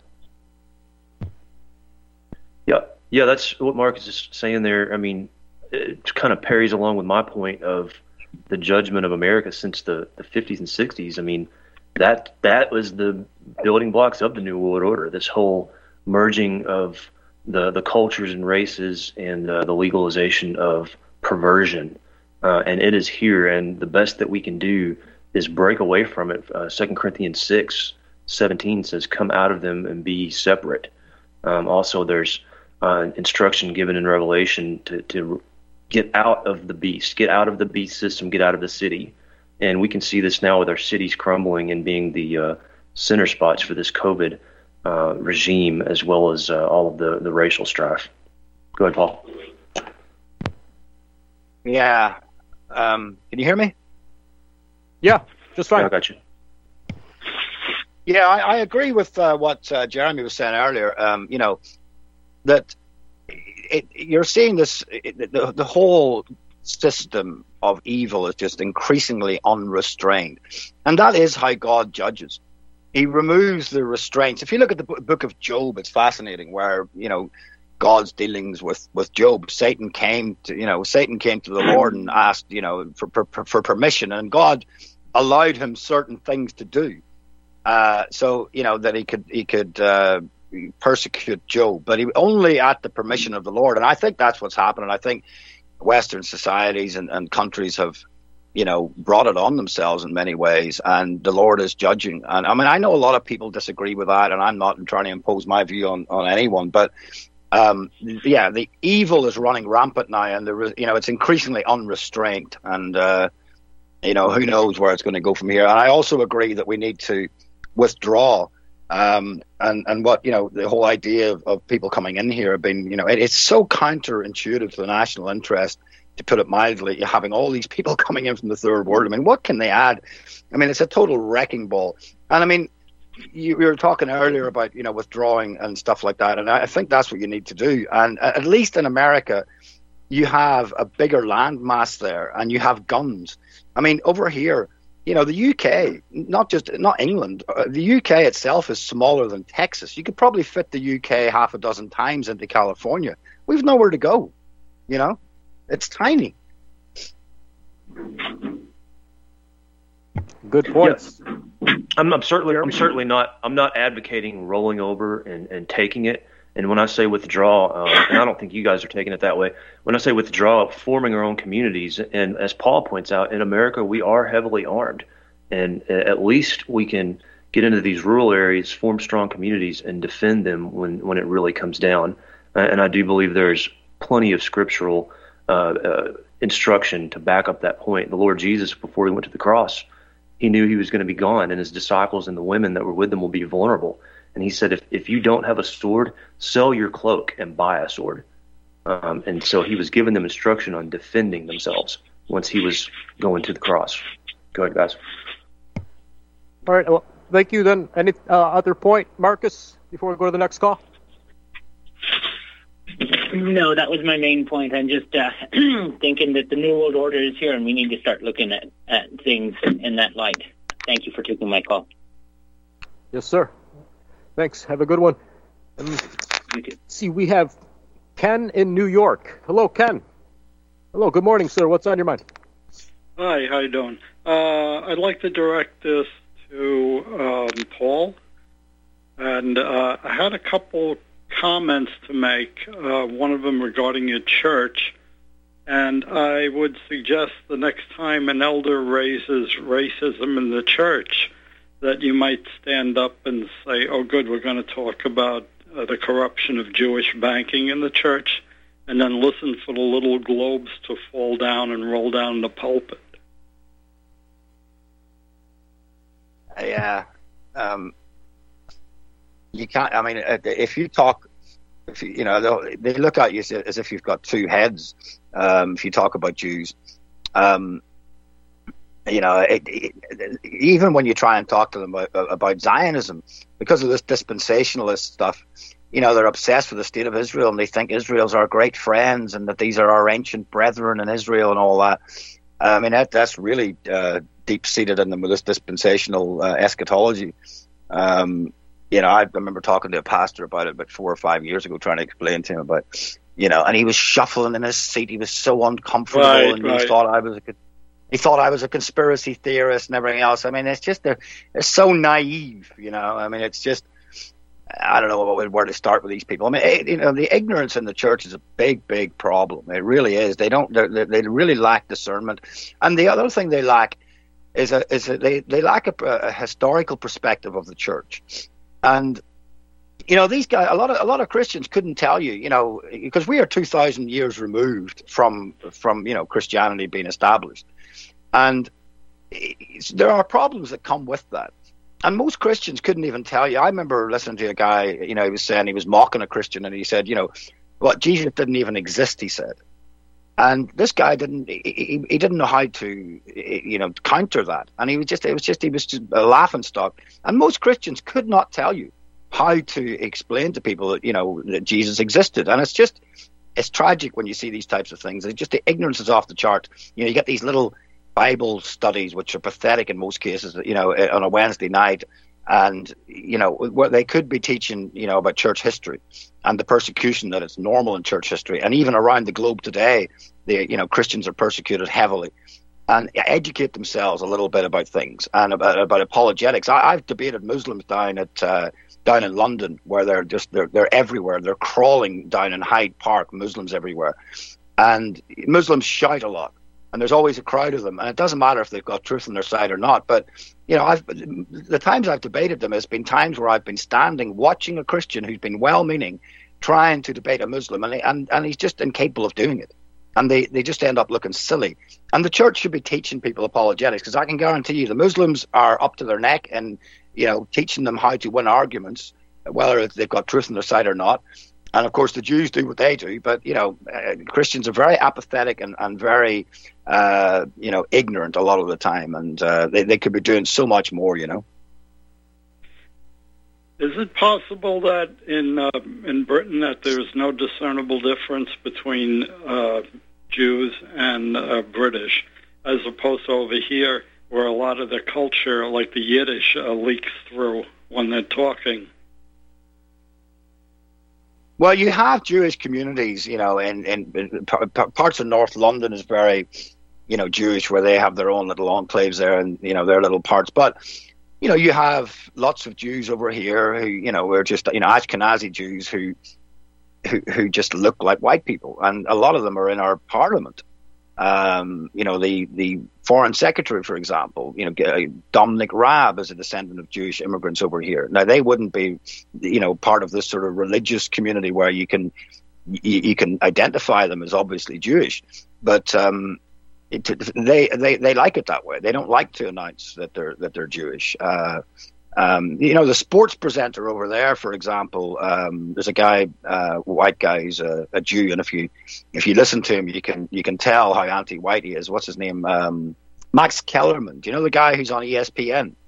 Yeah, yeah, that's what Mark is just saying there. I mean, it kind of parries along with my point of the judgment of America since the, the fifties and sixties. I mean, that that was the building blocks of the New World Order, this whole merging of the, the cultures and races and uh, the legalization of perversion. Uh, and it is here, and the best that we can do is break away from it. Uh, Second Corinthians six seventeen says, come out of them and be separate. Um, also, there's uh, instruction given in Revelation to, to get out of the beast, get out of the beast system, get out of the city. And we can see this now with our cities crumbling and being the uh, center spots for this COVID uh, regime, as well as uh, all of the, the racial strife. Go ahead, Paul. Yeah. Um, can you hear me? Yeah, just fine. Yeah, I got you. Yeah, I, I agree with uh, what uh, Jeremy was saying earlier. Um, you know, that it, you're seeing this, it, the, the whole system of evil is just increasingly unrestrained. And that is how God judges. He removes the restraints. If you look at the book of Job, it's fascinating where, you know, God's dealings with, with Job. Satan came to, you know, Satan came to the Lord and asked, you know, for, for, for permission, and God allowed him certain things to do. Uh, so, you know, that he could, he could, uh, persecute Job, but he only at the permission of the Lord. And I think that's what's happening. I think Western societies and, and countries have, you know, brought it on themselves in many ways, and the Lord is judging. And I mean, I know a lot of people disagree with that, and I'm not trying to impose my view on, on anyone, but um, yeah, the evil is running rampant now, and there is, you know, it's increasingly unrestrained, and uh, you know, who knows where it's going to go from here. And I also agree that we need to withdraw. Um, and, and what, you know, the whole idea of, of people coming in here have been, you know, it, it's so counterintuitive to the national interest, to put it mildly, having all these people coming in from the third world. I mean, what can they add? I mean, it's a total wrecking ball. And I mean, you, you were talking earlier about, you know, withdrawing and stuff like that. And I think that's what you need to do. And at least in America, you have a bigger land mass there, and you have guns. I mean, over here, you know, the U K, not just, not England, uh, the U K itself is smaller than Texas. You could probably fit the U K half a dozen times into California. We've nowhere to go, you know? It's tiny. Good points. Yeah. I'm, I'm certainly, I'm certainly not, I'm not advocating rolling over and, and taking it. And when I say withdraw, uh, and I don't think you guys are taking it that way, when I say withdraw, forming our own communities, and as Paul points out, in America, we are heavily armed. And at least we can get into these rural areas, form strong communities, and defend them when, when it really comes down. And I do believe there's plenty of scriptural uh, uh, instruction to back up that point. The Lord Jesus, before he went to the cross, he knew he was going to be gone, and his disciples and the women that were with them will be vulnerable. And he said, if, if you don't have a sword, sell your cloak and buy a sword. Um, and so he was giving them instruction on defending themselves once he was going to the cross. Go ahead, guys. All right. Well, thank you then. Any uh, other point, Marcus, before we go to the next call? No, that was my main point. I'm just uh, thinking that the New World Order is here, and we need to start looking at, at things in that light. Thank you for taking my call. Yes, sir. Thanks. Have a good one. Um, see, we have Ken in New York. Hello, Ken. Hello. Good morning, sir. What's on your mind? Hi. How you doing? Uh, I'd like to direct this to had a couple comments to make, uh, one of them regarding your church, and I would suggest the next time an elder raises racism in the church that you might stand up and say, oh, good, we're going to talk about uh, the corruption of Jewish banking in the church, and then listen for the little globes to fall down and roll down the pulpit. Yeah. Um, you can't, I mean, if you talk, if you, you know, they look at you as if you've got two heads um, if you talk about Jews. Um, you know, it, it, even when you try and talk to them about, about Zionism, because of this dispensationalist stuff, you know, they're obsessed with the state of Israel, and they think Israel's our great friends and that these are our ancient brethren in Israel and all that. I mean, that that's really uh, deep-seated in them with this dispensational uh, eschatology. Um, you know, I remember talking to a pastor about it about four or five years ago, trying to explain to him about, you know, and he was shuffling in his seat. He was so uncomfortable, right, and right. he thought I was a he thought I was a conspiracy theorist and everything else. I mean, it's just they're, they're so naive, you know. I mean, it's just. I don't know where to start with these people. I mean, you know, the ignorance in the church is a big, big problem. It really is. They don't. They really lack discernment, and the other thing they lack is a is a, they they lack a, a historical perspective of the church. And you know, these guys, a lot of a lot of Christians couldn't tell you, you know, because we are two thousand years removed from from you know Christianity being established, and there are problems that come with that. And most Christians couldn't even tell you. I remember listening to a guy, you know, he was saying he was mocking a Christian, and he said, you know, well, Jesus didn't even exist, he said. And this guy didn't, he, he didn't know how to, you know, counter that. And he was just, it was just, he was just a laughing stock. And most Christians could not tell you how to explain to people that, you know, that Jesus existed. And it's just, it's tragic when you see these types of things. It's just the ignorance is off the chart. You know, you get these little Bible studies, which are pathetic in most cases, you know, on a Wednesday night, and you know, where they could be teaching, you know, about church history and the persecution that is normal in church history, and even around the globe today, the you know Christians are persecuted heavily, and educate themselves a little bit about things and about, about apologetics. I, I've debated Muslims down at uh, down in London, where they're just they're they're everywhere. They're crawling down in Hyde Park, Muslims everywhere, and Muslims shout a lot. And there's always a crowd of them, and it doesn't matter if they've got truth on their side or not. But you know, I've the times I've debated them has been times where I've been standing watching a Christian who's been well-meaning, trying to debate a Muslim, and and and he's just incapable of doing it, and they they just end up looking silly. And the church should be teaching people apologetics, because I can guarantee you the Muslims are up to their neck in you know teaching them how to win arguments, whether they've got truth on their side or not. And of course, the Jews do what they do, but you know, uh, Christians are very apathetic and, and very, uh, you know, ignorant a lot of the time, and uh, they they could be doing so much more, you know. Is it possible that in uh, in Britain that there's no discernible difference between uh, Jews and uh, British, as opposed to over here, where a lot of the culture, like the Yiddish, uh, leaks through when they're talking? Well, you have Jewish communities, you know, in, in, in parts of North London is very, you know, Jewish, where they have their own little enclaves there and, you know, their little parts. But, you know, you have lots of Jews over here who, you know, are just, you know, Ashkenazi Jews who, who, who just look like white people. And a lot of them are in our parliament. Um, you know, the, the foreign secretary, for example, you know, Dominic Raab is a descendant of Jewish immigrants over here. Now, they wouldn't be, you know, part of this sort of religious community where you can, you, you can identify them as obviously Jewish, but, um, it, they, they, they like it that way. They don't like to announce that they're, that they're Jewish. Uh, Um, you know, the sports presenter over there, for example, um, there's a guy, uh, white guy, who's a, a Jew, and if you if you listen to him, you can you can tell how anti-white he is. What's his name? Um, Max Kellerman. Do you know the guy who's on E S P N?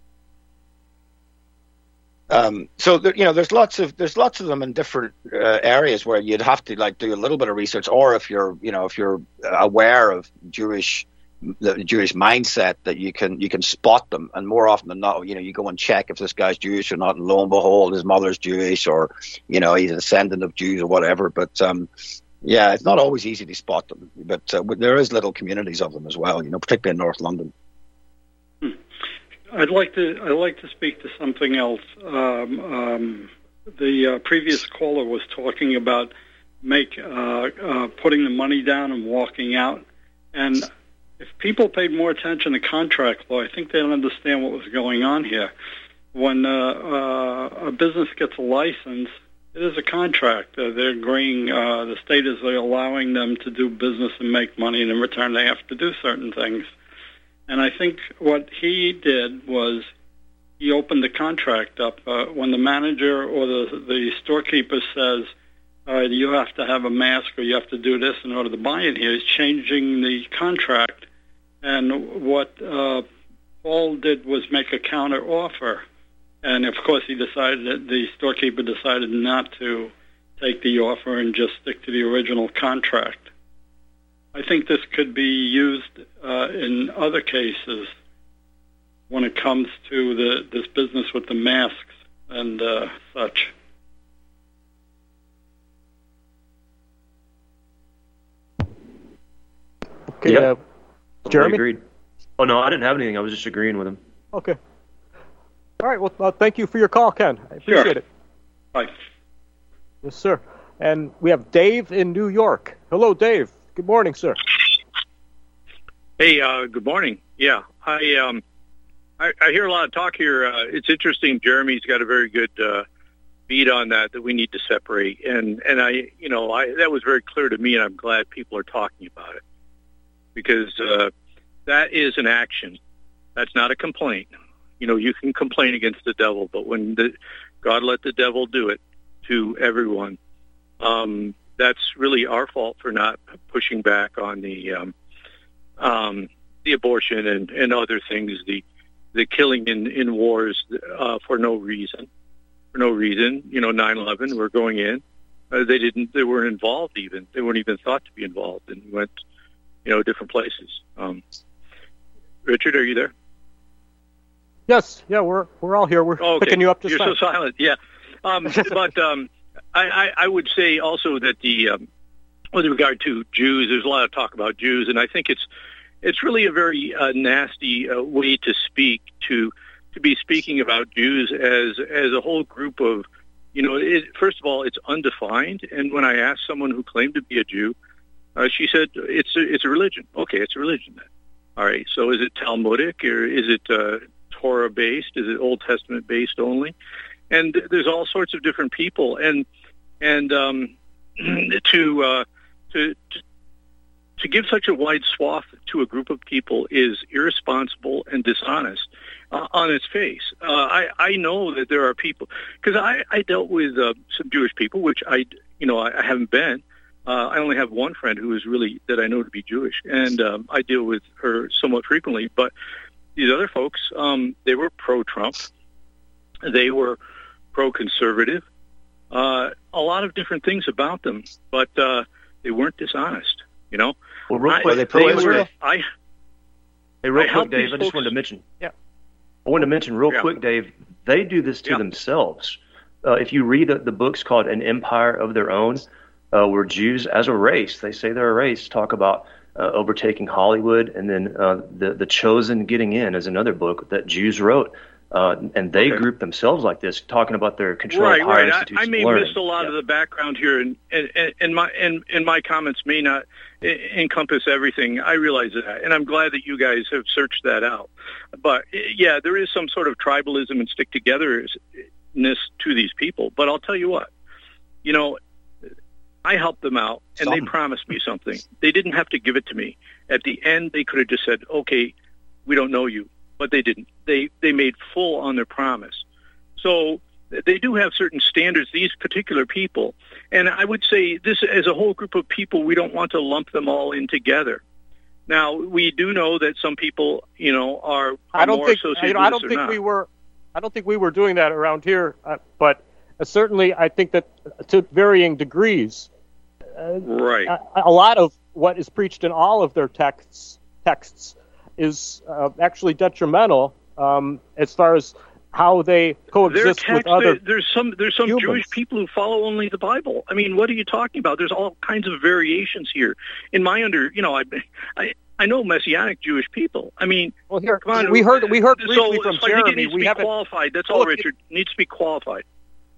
Um, so there, you know, there's lots of there's lots of them in different uh, areas where you'd have to like do a little bit of research, or if you're you know if you're aware of Jewish. The Jewish mindset, that you can you can spot them, and more often than not, you know, you go and check if this guy's Jewish or not, and lo and behold, his mother's Jewish, or you know, he's a descendant of Jews or whatever. But um, yeah, it's not always easy to spot them. But uh, there is little communities of them as well, you know, particularly in North London. I'd like to I'd like to speak to something else. Um, um, the uh, previous caller was talking about make uh, uh, putting the money down and walking out. And if people paid more attention to contract law, I think they'd understand what was going on here. When uh, uh, a business gets a license, it is a contract. Uh, they're agreeing, uh, the state is allowing them to do business and make money, and in return they have to do certain things. And I think what he did was he opened the contract up. Uh, when the manager or the, the storekeeper says, uh, you have to have a mask or you have to do this in order to buy it here, he's changing the contract. And what uh, Paul did was make a counter offer. And, of course, he decided that the storekeeper decided not to take the offer and just stick to the original contract. I think this could be used uh, in other cases when it comes to the this business with the masks and uh, such. Okay, yep. uh, Jeremy? Agreed. Oh, no, I didn't have anything. I was just agreeing with him. Okay. All right, well, uh, thank you for your call, Ken. I appreciate sure. it. Bye. Yes, sir. And we have Dave in New York. Hello, Dave. Good morning, sir. Hey, uh, good morning. Yeah, I um, I, I hear a lot of talk here. Uh, it's interesting. Jeremy's got a very good uh, beat on that. That we need to separate, and and I, you know, I that was very clear to me, and I'm glad people are talking about it because uh, that is an action. That's not a complaint. You know, you can complain against the devil, but when the, God let the devil do it to everyone, um, that's really our fault for not pushing back on the um, um, the abortion and, and other things, the the killing in, in wars uh, for no reason, for no reason. You know, nine eleven, we're going in. Uh, they didn't. They weren't involved even. They weren't even thought to be involved, and went, you know, different places. Um, Richard, are you there? Yes, yeah, we're we're all here. We're oh, okay. picking you up just You're fine. so silent, yeah. Um, but um, I, I, I would say also that the um, with regard to Jews, there's a lot of talk about Jews, and I think it's it's really a very uh, nasty uh, way to speak to to be speaking about Jews as as a whole group of, you know. It, first of all, it's undefined, and when I asked someone who claimed to be a Jew, uh, she said it's a, it's a religion. Okay, it's a religion then. All right, so is it Talmudic or is it uh, Torah-based? Is it Old Testament-based only? And there's all sorts of different people, and and um, to, uh, to to to give such a wide swath to a group of people is irresponsible and dishonest uh, on its face. Uh, I I know that there are people, because I I dealt with uh, some Jewish people, which I you know I, I haven't been. Uh, I only have one friend who is really that I know to be Jewish, and um, I deal with her somewhat frequently. But these other folks, um, they were pro-Trump, they were pro-conservative, uh, a lot of different things about them, but uh, they weren't dishonest. You know, well, real I, quick, they pro-Israel. I, hey, real I quick, Dave. I just folks, wanted to mention. Yeah. I wanted to mention real yeah. quick, Dave. They do this to yeah. themselves. Uh, if you read the, the books called An Empire of Their Own, uh, where Jews as a race, they say they're a race, talk about uh, overtaking Hollywood, and then uh, the the Chosen getting in is another book that Jews wrote. Uh, and they okay. group themselves like this, talking about their control right, of higher right. institutions I, I may of learning. miss a lot yeah. of the background here, and, and, and my and, and my comments may not encompass everything. I realize that, and I'm glad that you guys have searched that out. But yeah, there is some sort of tribalism and stick togetherness to these people. But I'll tell you what, you know, I helped them out, and Some. they promised me something. They didn't have to give it to me. At the end, they could have just said, "Okay, we don't know you." But they didn't. They they made full on their promise. So they do have certain standards, these particular people. And I would say this, as a whole group of people, we don't want to lump them all in together. Now, we do know that some people, you know, are, are I don't more think, associated you know, with I don't this or think not. we were. I don't think we were doing that around here. Uh, but uh, certainly, I think that to varying degrees, uh, right. A, a lot of what is preached in all of their texts texts. is uh, actually detrimental um, as far as how they coexist text, with other there, There's some there's some humans. Jewish people who follow only the Bible. I mean, what are you talking about? There's all kinds of variations here. In my under, you know, I I, I know Messianic Jewish people. I mean, well, here come on, we heard we heard briefly so, from so Jeremy. It needs to we be haven't qualified. That's all, Richard. It needs to be qualified.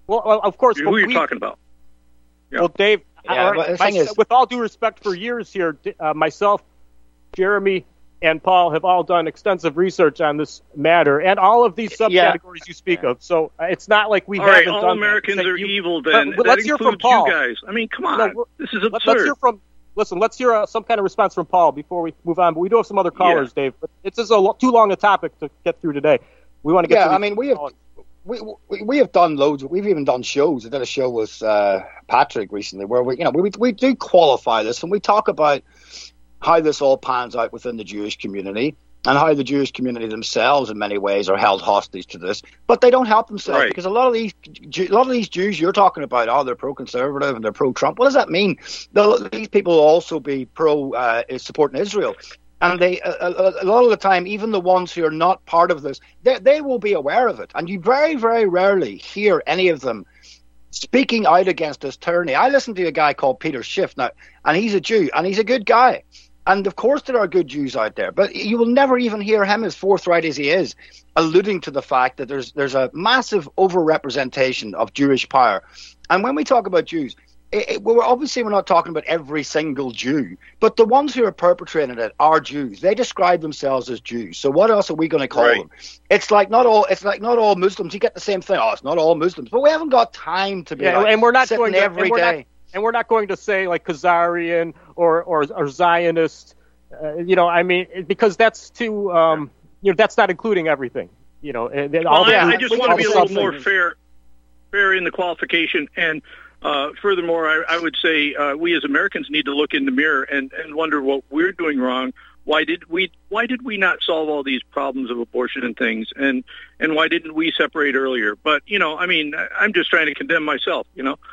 Well, of course. Who are you we, talking about? Yeah. Well, Dave, yeah, I, but my, is, with all due respect for years here, uh, myself, Jeremy, and Paul have all done extensive research on this matter and all of these subcategories yeah. you speak yeah. of. So uh, it's not like we all haven't right, all done Americans that. are you, evil then. But, but that let's hear from Paul. You guys. I mean, come on. No, this is absurd. Let's hear from, listen, let's hear uh, some kind of response from Paul before we move on. But we do have some other callers, yeah. Dave. But it's just a lo- too long a topic to get through today. We want to get yeah, to I mean, we have, we, we we have done loads. We've even done shows. I did a show with uh, Patrick recently where we, you know, we we do qualify this and we talk about how this all pans out within the Jewish community and how the Jewish community themselves, in many ways, are held hostage to this. But they don't help themselves right. because a lot of these a lot of these Jews you're talking about, oh, they're pro-conservative and they're pro-Trump. What does that mean? They'll, these people will also be pro uh, supporting Israel. And they, a, a, a lot of the time, even the ones who are not part of this, they, they will be aware of it. And you very, very rarely hear any of them speaking out against this tyranny. I listened to a guy called Peter Schiff now, and he's a Jew, and he's a good guy. And of course there are good Jews out there, but you will never even hear him, as forthright as he is, alluding to the fact that there's there's a massive overrepresentation of Jewish power. And when we talk about Jews, it, it, we're obviously we're not talking about every single Jew, but the ones who are perpetrating it are Jews. They describe themselves as Jews. So what else are we going to call right. them? It's like not all. It's like not all Muslims. You get the same thing. Oh, it's not all Muslims, but we haven't got time to be. Yeah, like and we're not sitting going to, every and we're day. Not, and we're not going to say like Khazarian or or, or Zionist. Uh, you know, I mean, because that's too. Um, you know, that's not including everything. You know, well, all I, the, I just want to be a little things. more fair, fair in the qualification. And uh, furthermore, I, I would say uh, we as Americans need to look in the mirror and, and wonder what we're doing wrong. Why did we Why did we not solve all these problems of abortion and things? And and why didn't we separate earlier? But you know, I mean, I'm just trying to condemn myself. You know,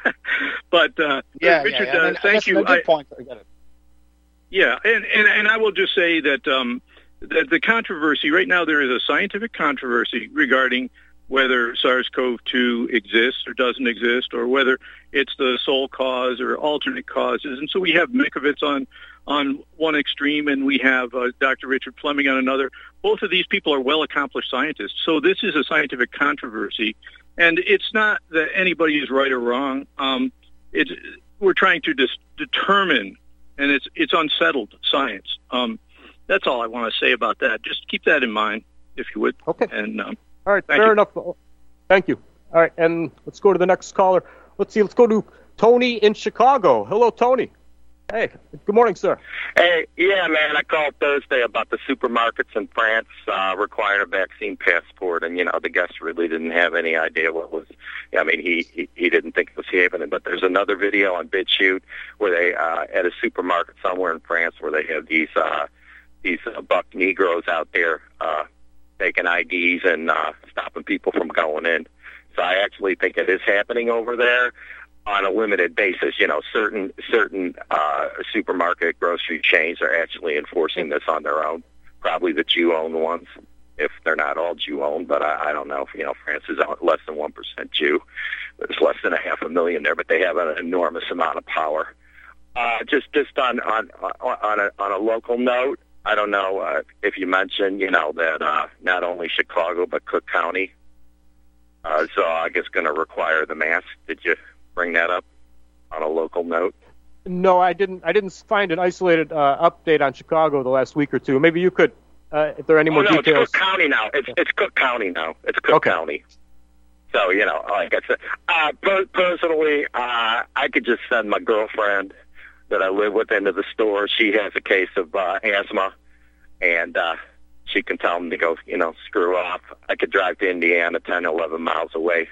but uh, yeah, Richard, yeah, yeah. I mean, uh, thank you. A good I, point. I get it. Yeah, and, and and I will just say that um, that the controversy right now, there is a scientific controversy regarding whether SARS-C o V two exists or doesn't exist, or whether it's the sole cause or alternate causes. And so we have Mikovits on on one extreme, and we have uh, Doctor Richard Fleming on another. Both of these people are well-accomplished scientists. So this is a scientific controversy, and it's not that anybody is right or wrong. Um, it's we're trying to dis- determine. And it's it's unsettled science. Um, that's all I want to say about that. Just keep that in mind, if you would. Okay. And um, all right, fair you. enough. Thank you. All right, and let's go to the next caller. Let's see. Let's go to Tony in Chicago. Hello, Tony. Hey, good morning, sir. Hey, yeah, man, I called Thursday about the supermarkets in France uh, requiring a vaccine passport, and, you know, the guest really didn't have any idea what was, I mean, he, he, he didn't think it was happening, but there's another video on BitChute where they, uh, at a supermarket somewhere in France where they have these, uh, these uh, buck Negroes out there uh, taking I Ds and uh, stopping people from going in. So I actually think it is happening over there. On a limited basis, you know, certain certain uh, supermarket grocery chains are actually enforcing this on their own. Probably the Jew-owned ones, if they're not all Jew-owned. But I, I don't know. You know, France is less than one percent Jew. There's less than a half a million there, but they have an enormous amount of power. Uh, just just on on on a on a local note, I don't know uh, if you mentioned, you know, that uh, not only Chicago but Cook County uh, is, uh, I guess, going to require the mask. Did you bring that up on a local note? No, I didn't. I didn't find an isolated uh, update on Chicago the last week or two. Maybe you could, uh, if there are any oh, more no, details. It's Cook County now. It's it's Cook County now. It's Cook okay. County. So you know, like I said, uh, per- personally, uh, I could just send my girlfriend that I live with into the store. She has a case of uh, asthma, and uh, she can tell them to go, you know, screw off. I could drive to Indiana, ten, eleven miles away.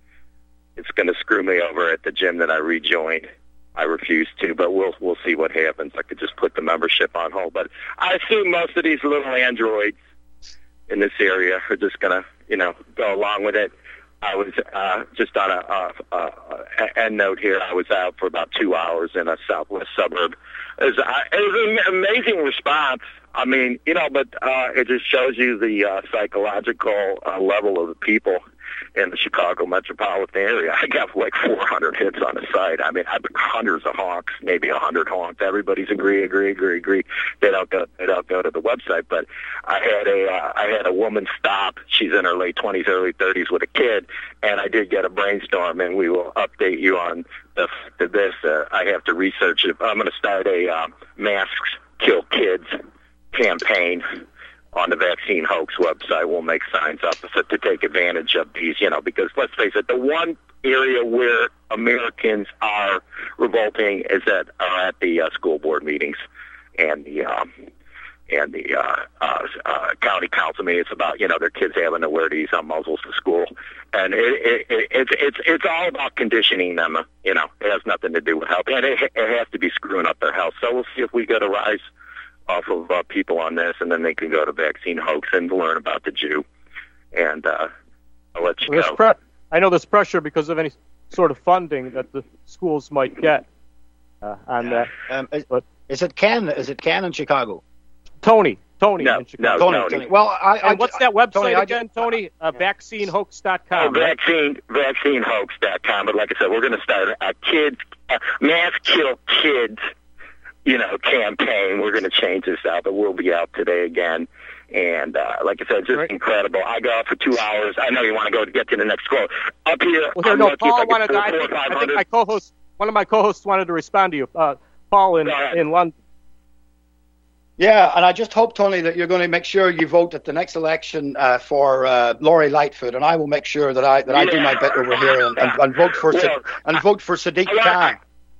It's going to screw me over at the gym that I rejoined. I refuse to, but we'll we'll see what happens. I could just put the membership on hold. But I assume most of these little androids in this area are just going to, you know, go along with it. I was uh, just on a, a, a, a end note here. I was out for about two hours in a southwest suburb. It was, uh, it was an amazing response. I mean, you know, but uh, it just shows you the uh, psychological uh, level of the people. in the Chicago metropolitan area. I got like four hundred hits on the site. I mean, I've been hundreds of honks, maybe a hundred honks. Everybody's agree, agree, agree, agree. They don't go, they don't go to the website. But I had a, uh, I had a woman stop. She's in her late twenties, early thirties with a kid, and I did get a brainstorm, and we will update you on the, the this. Uh, I have to research it. I'm going to start a uh, masks kill kids campaign on the Vaccine Hoax website. We'll make signs up to take advantage of these, you know, because let's face it, the one area where Americans are revolting is at are at the uh, school board meetings and the um, and the uh, uh, uh, county council meetings about, you know, their kids having to wear these uh, muzzles to school, and it, it, it, it's it's it's all about conditioning them. You know, it has nothing to do with health, and it, it has to be screwing up their health. So we'll see if we get a rise off of uh, people on this, and then they can go to Vaccine Hoax and learn about the Jew. And uh, I'll let you well, go. Pre- I know there's pressure because of any sort of funding that the schools might get uh, on that. Um, is, but, is it Ken? Is it Ken in Chicago? Tony. Tony no, in Chicago. No, Tony, Tony. Tony. Well, I, I, and what's that website Tony, I again, just, Tony? Uh, vaccine hoax dot com. Oh, right? vaccine, vaccine hoax dot com. But like I said, we're going to start a kids, a mass kill kids, you know, campaign. We're going to change this out, but we'll be out today again. And uh, like I said, just right. incredible. I go out for two hours. I know you want to go to get to the next quote. Up here, well, here, I'm no, lucky if Paul I wanted get to, four, I, four, think, five I think hundred. my co-host, one of my co-hosts wanted to respond to you. Uh, Paul in, right. in London. Yeah, and I just hope, Tony, that you're going to make sure you vote at the next election uh, for uh, Lori Lightfoot, and I will make sure that I that I do my bit over here and, and, and vote for Yeah. and vote for Sadiq I want- Khan.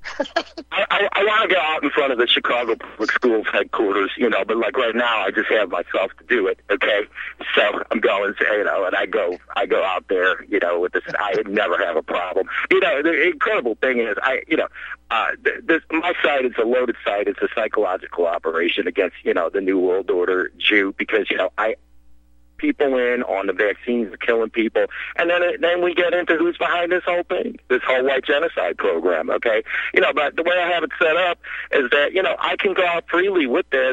I, I, I want to go out in front of the Chicago Public Schools headquarters, you know, but like right now, I just have myself to do it. Okay, so I'm going, to, you know, and I go, I go out there, you know, with this. I would never have a problem. You know, the incredible thing is, I, you know, uh, this my side is a loaded side. It's a psychological operation against, you know, the New World Order Jew, because you know, I. people in on the vaccines are killing people, and then it, then we get into who's behind this whole thing, this whole white genocide program. Okay, you know, but the way I have it set up is that, you know, I can go out freely with this,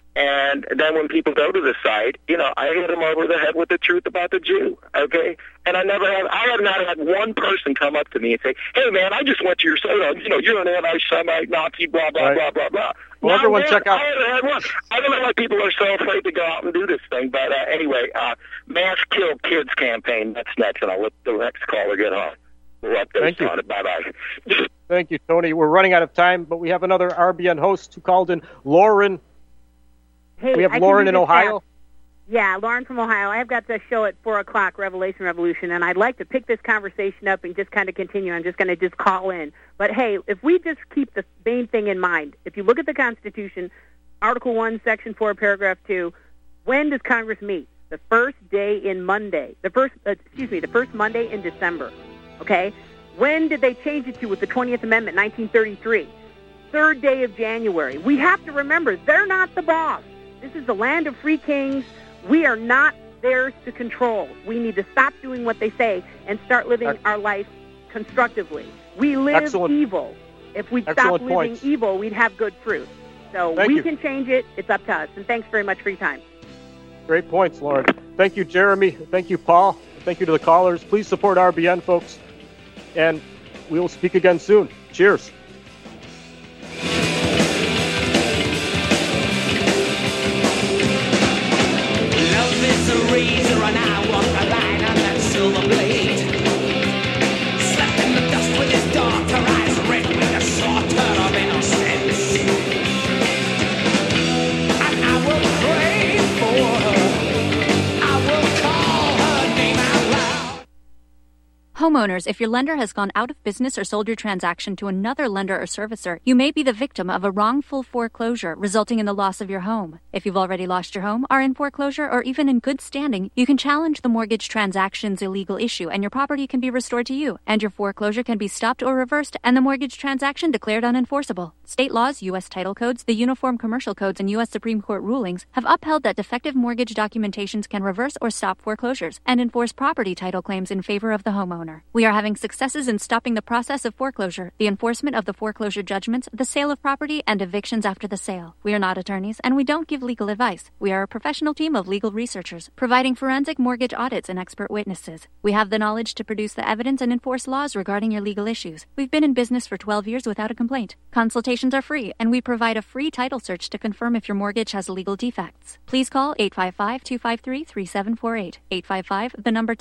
and then when people go to the site, you know, I hit them over the head with the truth about the Jew. Okay, and I never have, I have not had one person come up to me and say, "Hey, man, I just went to your site. You know, you're an anti-Semite, Nazi, blah blah Right. blah blah blah." Well, Not everyone one. check out- I haven't had one. I don't know why people are so afraid to go out and do this thing. But uh, anyway, uh, Mass Kill Kids campaign, that's next, and I'll let the next caller get on. We'll update Thank you. on it. Bye-bye. Thank you, Tony. We're running out of time, but we have another R B N host who called in, Lauren. Hey, we have I can Lauren do in this Ohio. fast. Yeah, Lauren from Ohio. I've got the show at four o'clock, Revelation Revolution, and I'd like to pick this conversation up and just kind of continue. I'm just going to just call in. But, hey, if we just keep the main thing in mind, if you look at the Constitution, Article one, Section four, Paragraph two, when does Congress meet? The first day in Monday. The first, uh, excuse me, the first Monday in December. Okay? When did they change it to with the twentieth Amendment, nineteen thirty-three? Third day of January. We have to remember, they're not the boss. This is the land of free kings. We are not theirs to control. We need to stop doing what they say and start living Ex- our life constructively. We live Excellent. evil. If we Excellent stop living points. evil, we'd have good fruit. So Thank we you. can change it. It's up to us. And thanks very much for your time. Great points, Lauren. Thank you, Jeremy. Thank you, Paul. Thank you to the callers. Please support R B N, folks. And we will speak again soon. Cheers. Love is a razor and I walk a line on that silver blade. Slept in the dust with his darker eyes red with a slaughter of innocence. And I will pray for her. I will call her name out loud. Homeowners, if your lender has gone out of business or sold your transaction to another lender or servicer, you may be the victim of a wrongful foreclosure, resulting in the loss of your home. If you've already lost your home, are in foreclosure, or even in good standing, you can challenge the mortgage transaction's illegal issue, and your property can be restored to you, and your foreclosure can be stopped or reversed, and the mortgage transaction declared unenforceable. State laws, U S title codes, the Uniform Commercial Codes, and U S Supreme Court rulings have upheld that defective mortgage documentations can reverse or stop foreclosures and enforce property title claims in favor of the homeowner. homeowner. We are having successes in stopping the process of foreclosure, the enforcement of the foreclosure judgments, the sale of property, and evictions after the sale. We are not attorneys, and we don't give legal advice. We are a professional team of legal researchers, providing forensic mortgage audits and expert witnesses. We have the knowledge to produce the evidence and enforce laws regarding your legal issues. We've been in business for twelve years without a complaint. Consultations are free, and we provide a free title search to confirm if your mortgage has legal defects. Please call eight five five, two five three, three seven four eight. eight five five, the number